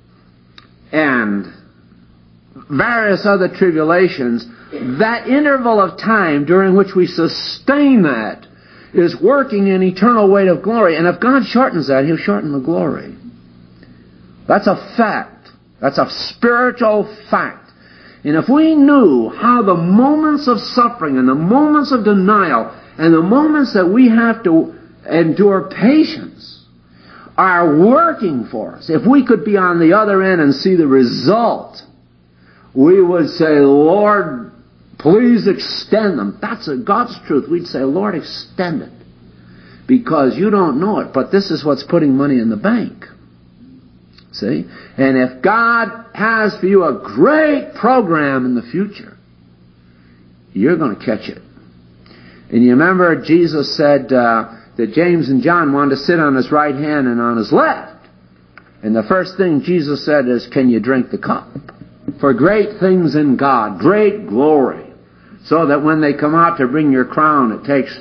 and various other tribulations, that interval of time during which we sustain that is working an eternal weight of glory. And if God shortens that, He'll shorten the glory. That's a fact. That's a spiritual fact. And if we knew how the moments of suffering and the moments of denial and the moments that we have to endure patience are working for us, if we could be on the other end and see the result, we would say, Lord, please extend them. That's a God's truth. We'd say, Lord, extend it. Because you don't know it, but this is what's putting money in the bank. See? And if God has for you a great program in the future, you're going to catch it. And you remember Jesus said uh, that James and John wanted to sit on his right hand and on his left. And the first thing Jesus said is, can you drink the cup? For great things in God, great glory. So that when they come out to bring your crown, it takes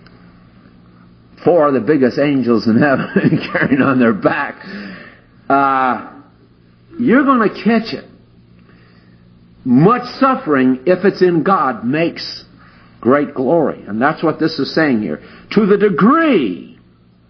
four of the biggest angels in heaven carrying on their back. Uh, you're going to catch it. Much suffering, if it's in God, makes great glory. And that's what this is saying here. To the degree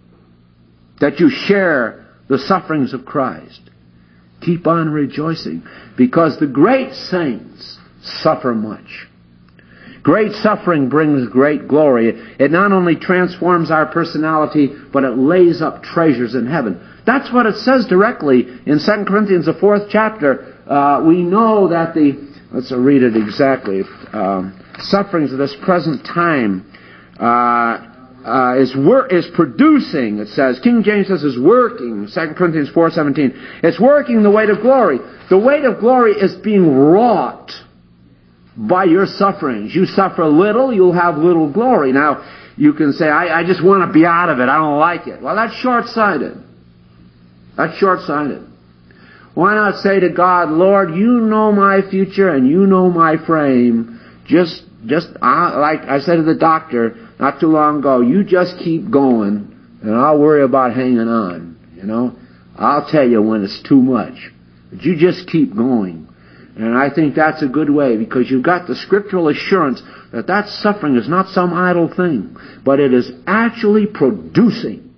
that you share the sufferings of Christ, keep on rejoicing, because the great saints suffer much. Great suffering brings great glory. It not only transforms our personality, but it lays up treasures in heaven. That's what it says directly in Second Corinthians, the fourth chapter. Uh, we know that the, let's read it exactly, um, sufferings of this present time uh, uh, is wor- is producing, it says, King James says is working, Second Corinthians four seventeen. It's working the weight of glory. The weight of glory is being wrought by your sufferings. You suffer little, you'll have little glory. Now, you can say, I, I just want to be out of it. I don't like it. Well, that's short-sighted. That's short-sighted. Why not say to God, Lord, you know my future and you know my frame. Just, just uh, like I said to the doctor not too long ago, you just keep going and I'll worry about hanging on. You know, I'll tell you when it's too much. But you just keep going. And I think that's a good way, because you've got the scriptural assurance that that suffering is not some idle thing, but it is actually producing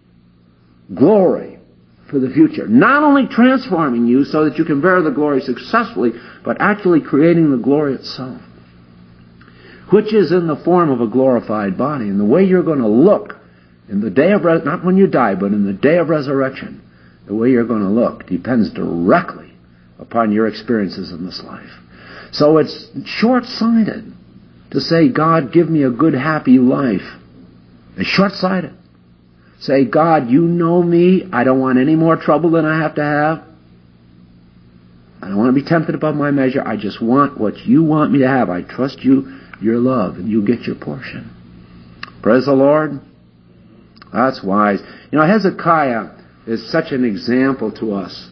glory for the future. Not only transforming you so that you can bear the glory successfully, but actually creating the glory itself, which is in the form of a glorified body. And the way you're going to look in the day of, res- not when you die, but in the day of resurrection, the way you're going to look depends directly upon your experiences in this life. So it's short-sighted to say, God, give me a good, happy life. It's short-sighted. Say, God, you know me. I don't want any more trouble than I have to have. I don't want to be tempted above my measure. I just want what you want me to have. I trust you, your love, and you get your portion. Praise the Lord. That's wise. You know, Hezekiah is such an example to us.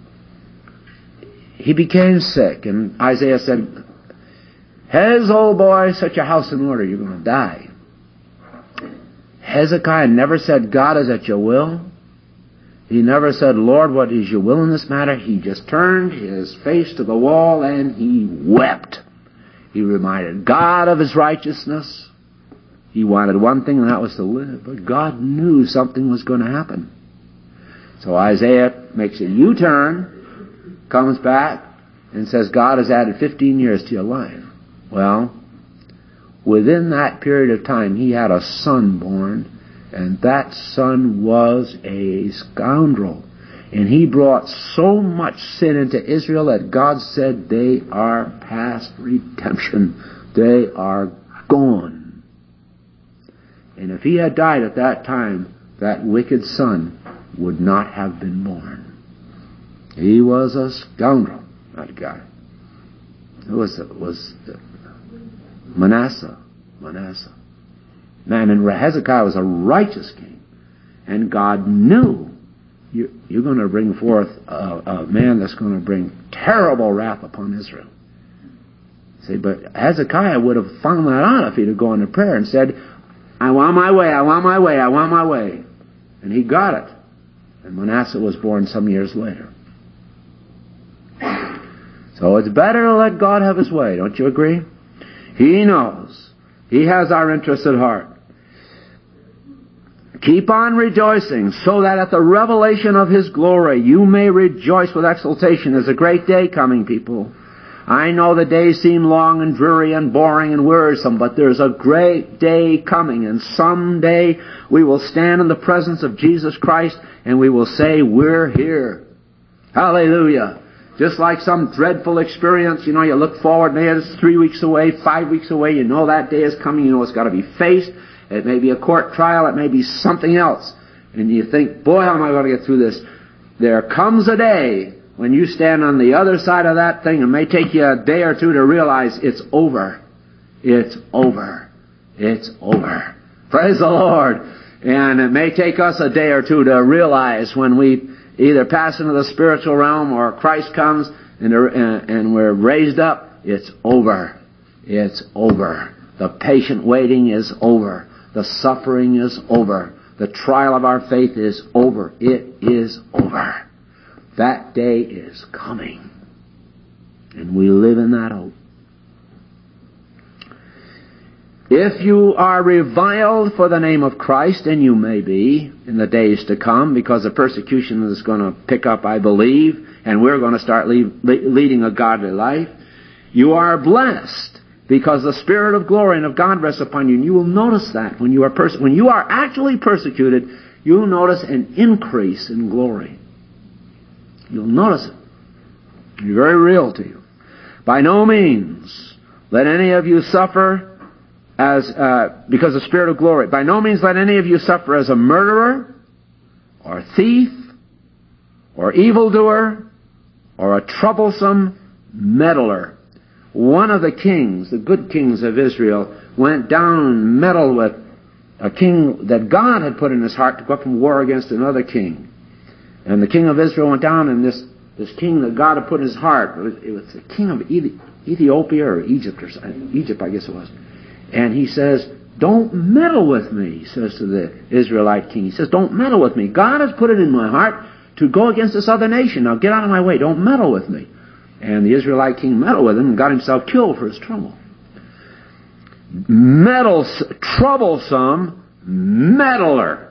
He became sick, and Isaiah said, Hez, old boy, set your house in order. You're going to die. Hezekiah never said, God is at your will. He never said, Lord, what is your will in this matter? He just turned his face to the wall and he wept. He reminded God of his righteousness. He wanted one thing, and that was to live. But God knew something was going to happen. So Isaiah makes a U-turn, comes back, and says, God has added fifteen years to your life. Well, within that period of time, he had a son born, and that son was a scoundrel. And he brought so much sin into Israel that God said, they are past redemption. They are gone. And if he had died at that time, that wicked son would not have been born. He was a scoundrel, that guy. It was, it was Manasseh. Manasseh. Man, and Hezekiah was a righteous king. And God knew you, you're going to bring forth a, a man that's going to bring terrible wrath upon Israel. See, but Hezekiah would have found that out if he'd have gone to prayer and said, I want my way, I want my way, I want my way. And he got it. And Manasseh was born some years later. So it's better to let God have his way, don't you agree? He knows. He has our interests at heart. Keep on rejoicing, so that at the revelation of his glory you may rejoice with exultation. There's a great day coming, people. I know the days seem long and dreary and boring and wearisome, but there's a great day coming, and someday we will stand in the presence of Jesus Christ and we will say, we're here. Hallelujah. Just like some dreadful experience, you know, you look forward, maybe it's three weeks away, five weeks away, you know that day is coming, you know it's got to be faced. It may be a court trial, it may be something else. And you think, boy, how am I going to get through this? There comes a day when you stand on the other side of that thing, it may take you a day or two to realize it's over. It's over. It's over. Praise the Lord. And it may take us a day or two to realize when we either pass into the spiritual realm or Christ comes and, and we're raised up, it's over. It's over. The patient waiting is over. The suffering is over. The trial of our faith is over. It is over. That day is coming. And we live in that hope. If you are reviled for the name of Christ, and you may be in the days to come, because the persecution is going to pick up, I believe, and we're going to start lead, leading a godly life, you are blessed, because the Spirit of glory and of God rests upon you. And you will notice that when you are perse- when you are actually persecuted, you'll notice an increase in glory. You'll notice it. It's very real to you. By no means let any of you suffer as uh, because of Spirit of glory. By no means let any of you suffer as a murderer, or thief, or evildoer, or a troublesome meddler. One of the kings, the good kings of Israel, went down and meddled with a king that God had put in his heart to go up and war against another king. And the king of Israel went down, and this, this king that God had put in his heart, it was, it was the king of Ethiopia or Egypt, or Egypt, I guess it was. And he says, don't meddle with me, he says to the Israelite king. He says, don't meddle with me. God has put it in my heart to go against this other nation. Now get out of my way. Don't meddle with me. And the Israelite king meddled with him and got himself killed for his trouble. Meddles, troublesome meddler.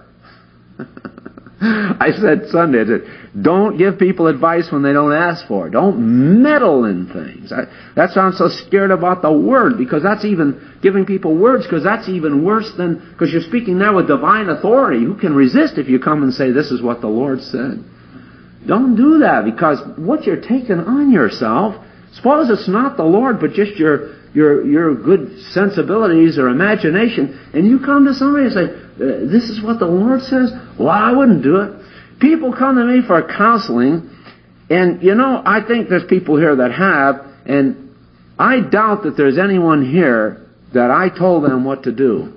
I said Sunday, I said, don't give people advice when they don't ask for it. Don't meddle in things. I, that's why I'm so scared about the word, because that's even giving people words, because that's even worse than, because you're speaking now with divine authority. Who can resist if you come and say, this is what the Lord said? Don't do that, because what you're taking on yourself, suppose it's not the Lord, but just your your your good sensibilities or imagination, and you come to somebody and say, this is what the Lord says? Well, I wouldn't do it. People come to me for counseling, and you know, I think there's people here that have, and I doubt that there's anyone here that I told them what to do.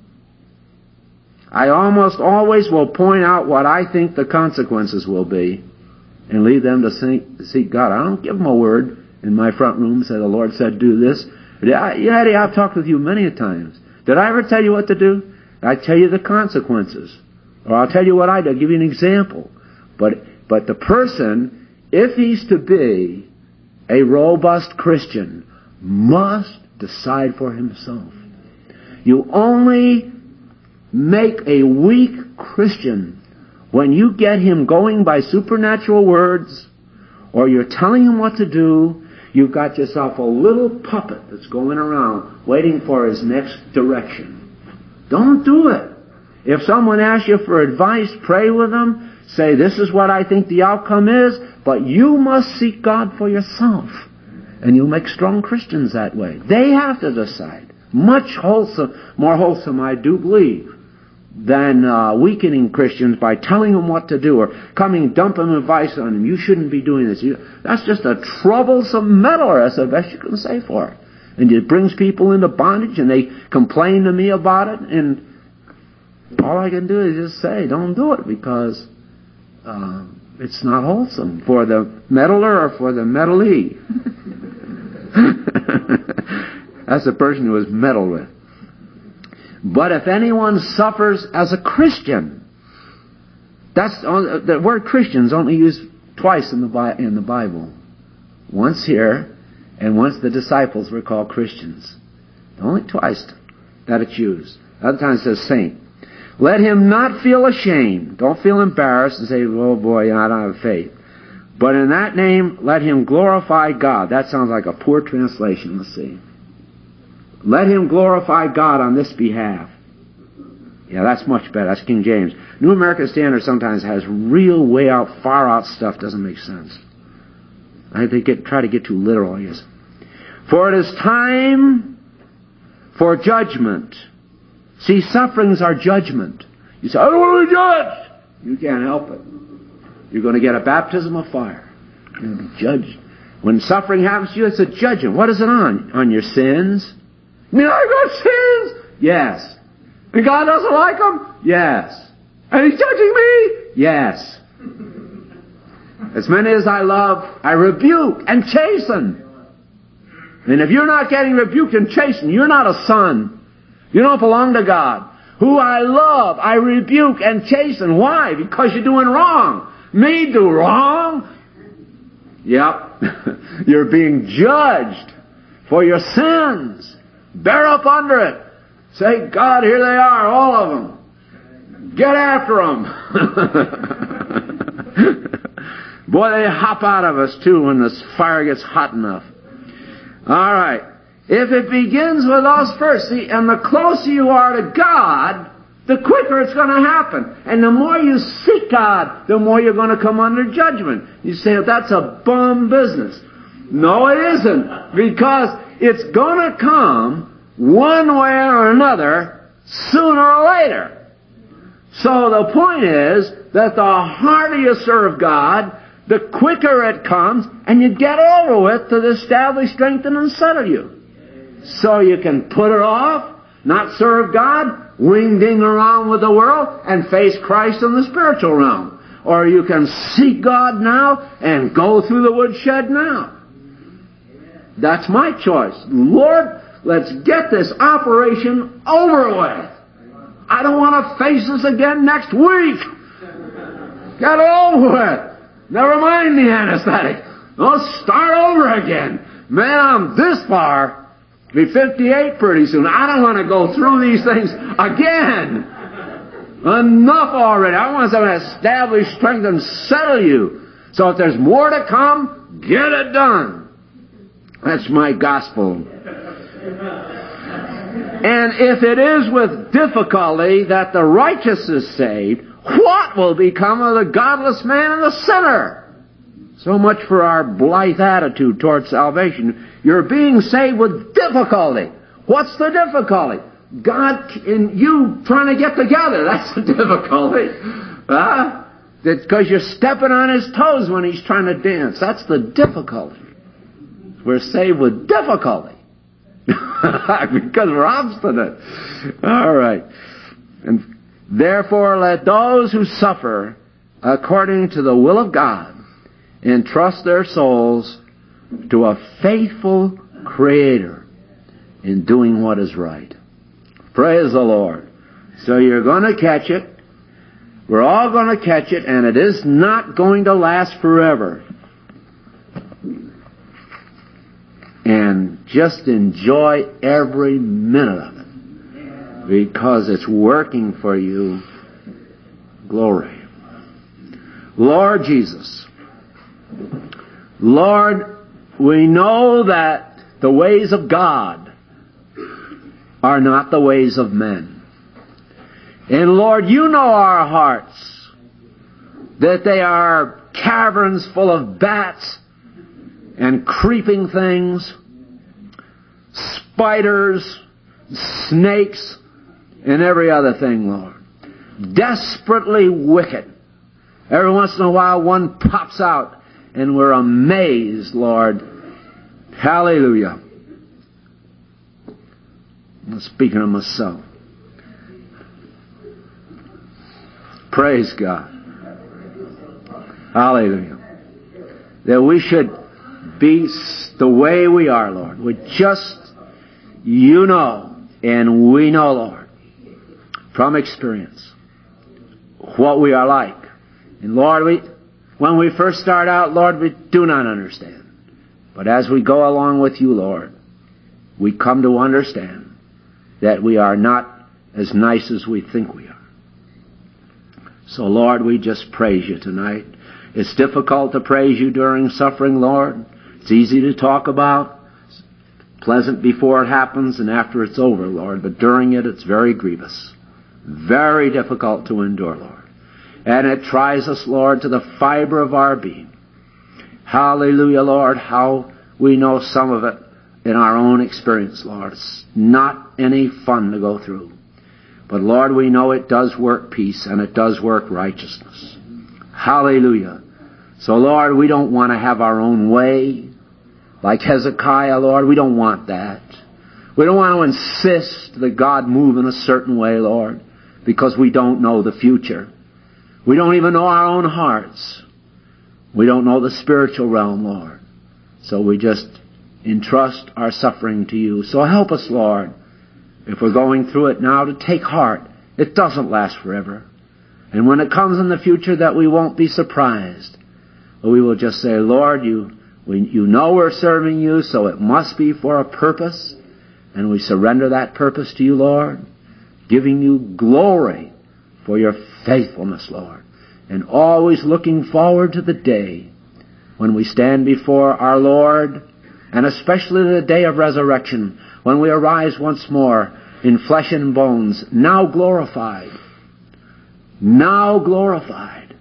I almost always will point out what I think the consequences will be and leave them to seek, to seek God. I don't give them a word in my front room and say, the Lord said do this. Yeah, Eddie, I've talked with you many times. Did I ever tell you what to do? I tell you the consequences. Or I'll tell you what I do. I'll give you an example. But, but the person, if he's to be a robust Christian, must decide for himself. You only make a weak Christian when you get him going by supernatural words, or you're telling him what to do. You've got yourself a little puppet that's going around waiting for his next direction. Don't do it. If someone asks you for advice, pray with them. Say, this is what I think the outcome is, but you must seek God for yourself. And you'll make strong Christians that way. They have to decide. Much wholesome, more wholesome, I do believe, than uh, weakening Christians by telling them what to do or coming dumping advice on them. You shouldn't be doing this. You, that's just a troublesome meddler. That's the best you can say for it. And it brings people into bondage, and they complain to me about it, and all I can do is just say, don't do it, because uh, it's not wholesome for the meddler or for the meddlee. That's the person who was meddled with. But if anyone suffers as a Christian, that's the word Christian's only used twice in the in the Bible. Once here, and once the disciples were called Christians. Only twice that it's used. Other times it says saint. Let him not feel ashamed. Don't feel embarrassed and say, oh boy, I don't have faith. But in that name, let him glorify God. That sounds like a poor translation. Let's see. Let him glorify God on this behalf. Yeah, that's much better. That's King James. New American Standard sometimes has real way out, far out stuff. Doesn't make sense. I think they get, try to get too literal, I guess. For it is time for judgment. See, sufferings are judgment. You say, I don't want to be judged. You can't help it. You're going to get a baptism of fire. You're going to be judged. When suffering happens to you, it's a judgment. What is it on? On your sins? You mean I've got sins? Yes. And God doesn't like them? Yes. And He's judging me? Yes. As many as I love, I rebuke and chasten. And if you're not getting rebuked and chastened, you're not a son. You don't belong to God. Who I love, I rebuke and chasten. Why? Because you're doing wrong. Me do wrong? Yep. You're being judged for your sins. Bear up under it. Say, God, here they are, all of them. Get after them. Boy, they hop out of us, too, when this fire gets hot enough. All right. If it begins with us first, see, and the closer you are to God, the quicker it's going to happen. And the more you seek God, the more you're going to come under judgment. You say, that's a bum business. No, it isn't. Because it's going to come one way or another, sooner or later. So the point is that the harder you serve God, the quicker it comes, and you get over with to establish, strengthen, and settle you. So you can put it off, not serve God, wing-ding around with the world, and face Christ in the spiritual realm. Or you can seek God now and go through the woodshed now. That's my choice. Lord, let's get this operation over with. I don't want to face this again next week. Get it over with. Never mind the anesthetic. I'll start over again. Man, I'm this far. Be fifty-eight pretty soon. I don't want to go through these things again. Enough already. I want something to establish, strength, and settle you. So if there's more to come, get it done. That's my gospel. And if it is with difficulty that the righteous is saved, what will become of the godless man and the sinner? So much for our blithe attitude towards salvation. You're being saved with difficulty. What's the difficulty? God and you trying to get together. That's the difficulty. Uh, it's because you're stepping on His toes when He's trying to dance. That's the difficulty. We're saved with difficulty. Because we're obstinate. All right. And therefore let those who suffer according to the will of God entrust their souls to a faithful Creator in doing what is right. Praise the Lord. So you're going to catch it. We're all going to catch it, and it is not going to last forever. And just enjoy every minute of it, because it's working for you. Glory. Lord Jesus, Lord, we know that the ways of God are not the ways of men. And Lord, you know our hearts, that they are caverns full of bats and creeping things, spiders, snakes, and every other thing, Lord. desperately wicked. Every once in a while one pops out and we're amazed, Lord. Hallelujah. I'm speaking of myself. Praise God. Hallelujah. That we should be the way we are, Lord. We just, you know, and we know, Lord, from experience, what we are like. And Lord, we, when we first start out, Lord, we do not understand. But as we go along with you, Lord, we come to understand that we are not as nice as we think we are. So, Lord, we just praise you tonight. It's difficult to praise you during suffering, Lord. It's easy to talk about. It's pleasant before it happens and after it's over, Lord. But during it, it's very grievous. Very difficult to endure, Lord. And it tries us, Lord, to the fiber of our being. Hallelujah, Lord, how we know some of it in our own experience, Lord. It's not any fun to go through. But, Lord, we know it does work peace and it does work righteousness. Hallelujah. So, Lord, we don't want to have our own way. Like Hezekiah, Lord, we don't want that. We don't want to insist that God move in a certain way, Lord, because we don't know the future. We don't even know our own hearts. We don't know the spiritual realm, Lord. So we just entrust our suffering to you. So help us, Lord, if we're going through it now, to take heart. It doesn't last forever. And when it comes in the future, that we won't be surprised. But we will just say, Lord, you, we, you know we're serving you, so it must be for a purpose. And we surrender that purpose to you, Lord, giving you glory for your faithfulness, Lord. And always looking forward to the day when we stand before our Lord, and especially the day of resurrection, when we arise once more in flesh and bones, now glorified, now glorified,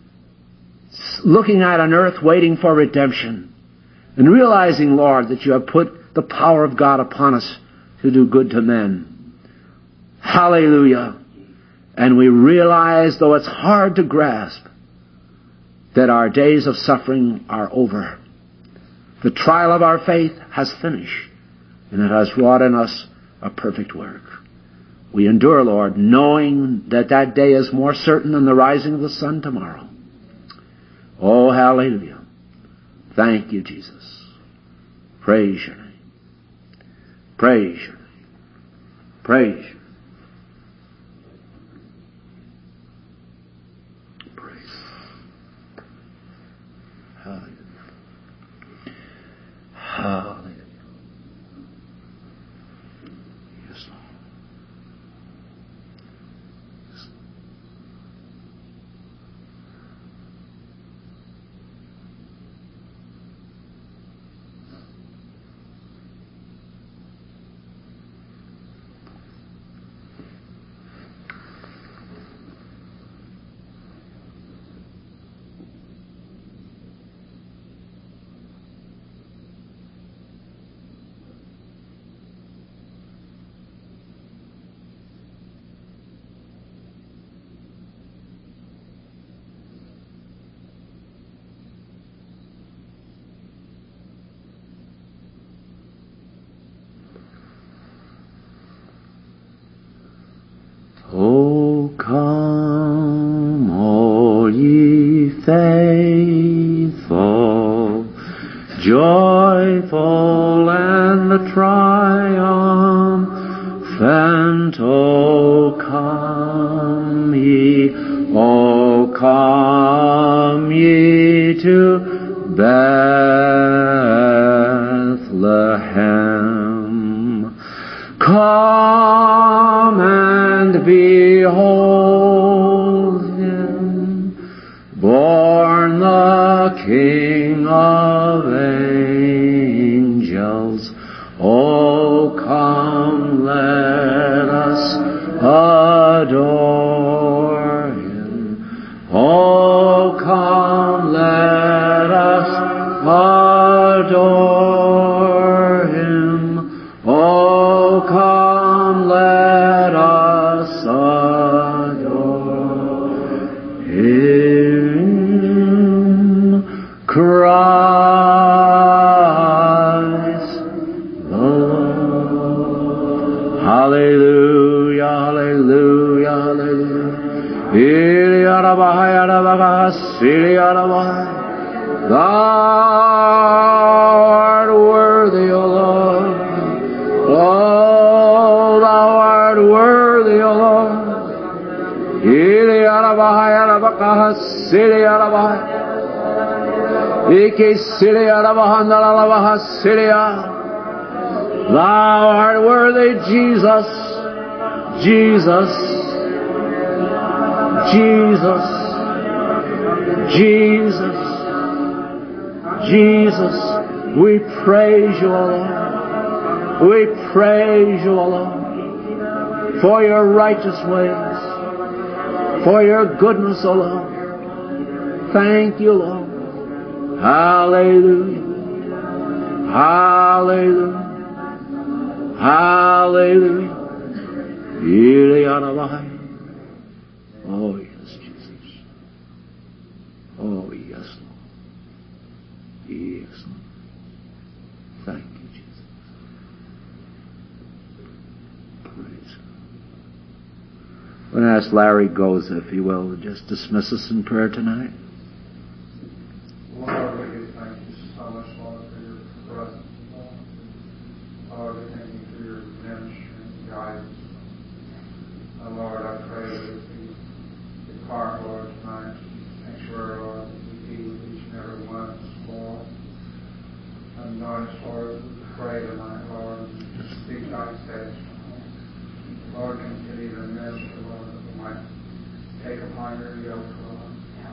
looking at an earth waiting for redemption, and realizing, Lord, that you have put the power of God upon us to do good to men. Hallelujah. And we realize, though it's hard to grasp, that our days of suffering are over. The trial of our faith has finished, and it has wrought in us a perfect work. We endure, Lord, knowing that that day is more certain than the rising of the sun tomorrow. Oh, hallelujah. Thank you, Jesus. Praise your name. Praise your name. Praise your name. Hallelujah. Yes, Lord. Yes. Oh, come, all ye faithful, joyful and the triumphant. Oh, come ye, oh, come ye to Bethlehem. Come and behold him, born the King of angels. Oh, come, let us adore him. Oh, come, let us adore him. Oh, come, let us adore Hallelujah, hallelujah, hallelujah. Iliyarabahai, yarabahas, iliyarabahai. Thou art worthy, O Lord. Oh, thou art worthy, O Lord. Iliyarabahai, yarabahas, iliyarabahai. Iki siliyarabahandalalabahas, iliyarabahai. Thou art worthy, Jesus, Jesus, Jesus, Jesus, Jesus. We praise you, O Lord. We praise you, O Lord, for your righteous ways, for your goodness, O Lord. Thank you, Lord. Hallelujah. Hallelujah. Hallelujah. Oh, yes, Jesus. Oh, yes, Lord. Yes, Lord. Thank you, Jesus. Praise God. I'm going to ask Larry Goza, if he will, to just dismiss us in prayer tonight. Lord, we do thank you so much, Lord, for your presence, Lord. Lord, we thank you for your ministry and guidance. And Lord, I pray that as we depart, Lord, tonight, sanctuary, Lord, that we be with each and every one of us, Lord. Anoint us, Lord, as we pray tonight, Lord, and speak thy says. Lord, continue to minister, Lord, that we might take upon your yoke, Lord.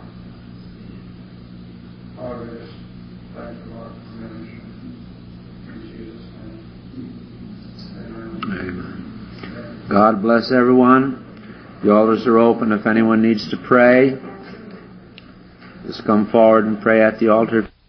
Lord, we just thank you, Lord, for ministry. In Jesus' name. Amen. Amen. God bless everyone. The altars are open. If anyone needs to pray, just come forward and pray at the altar.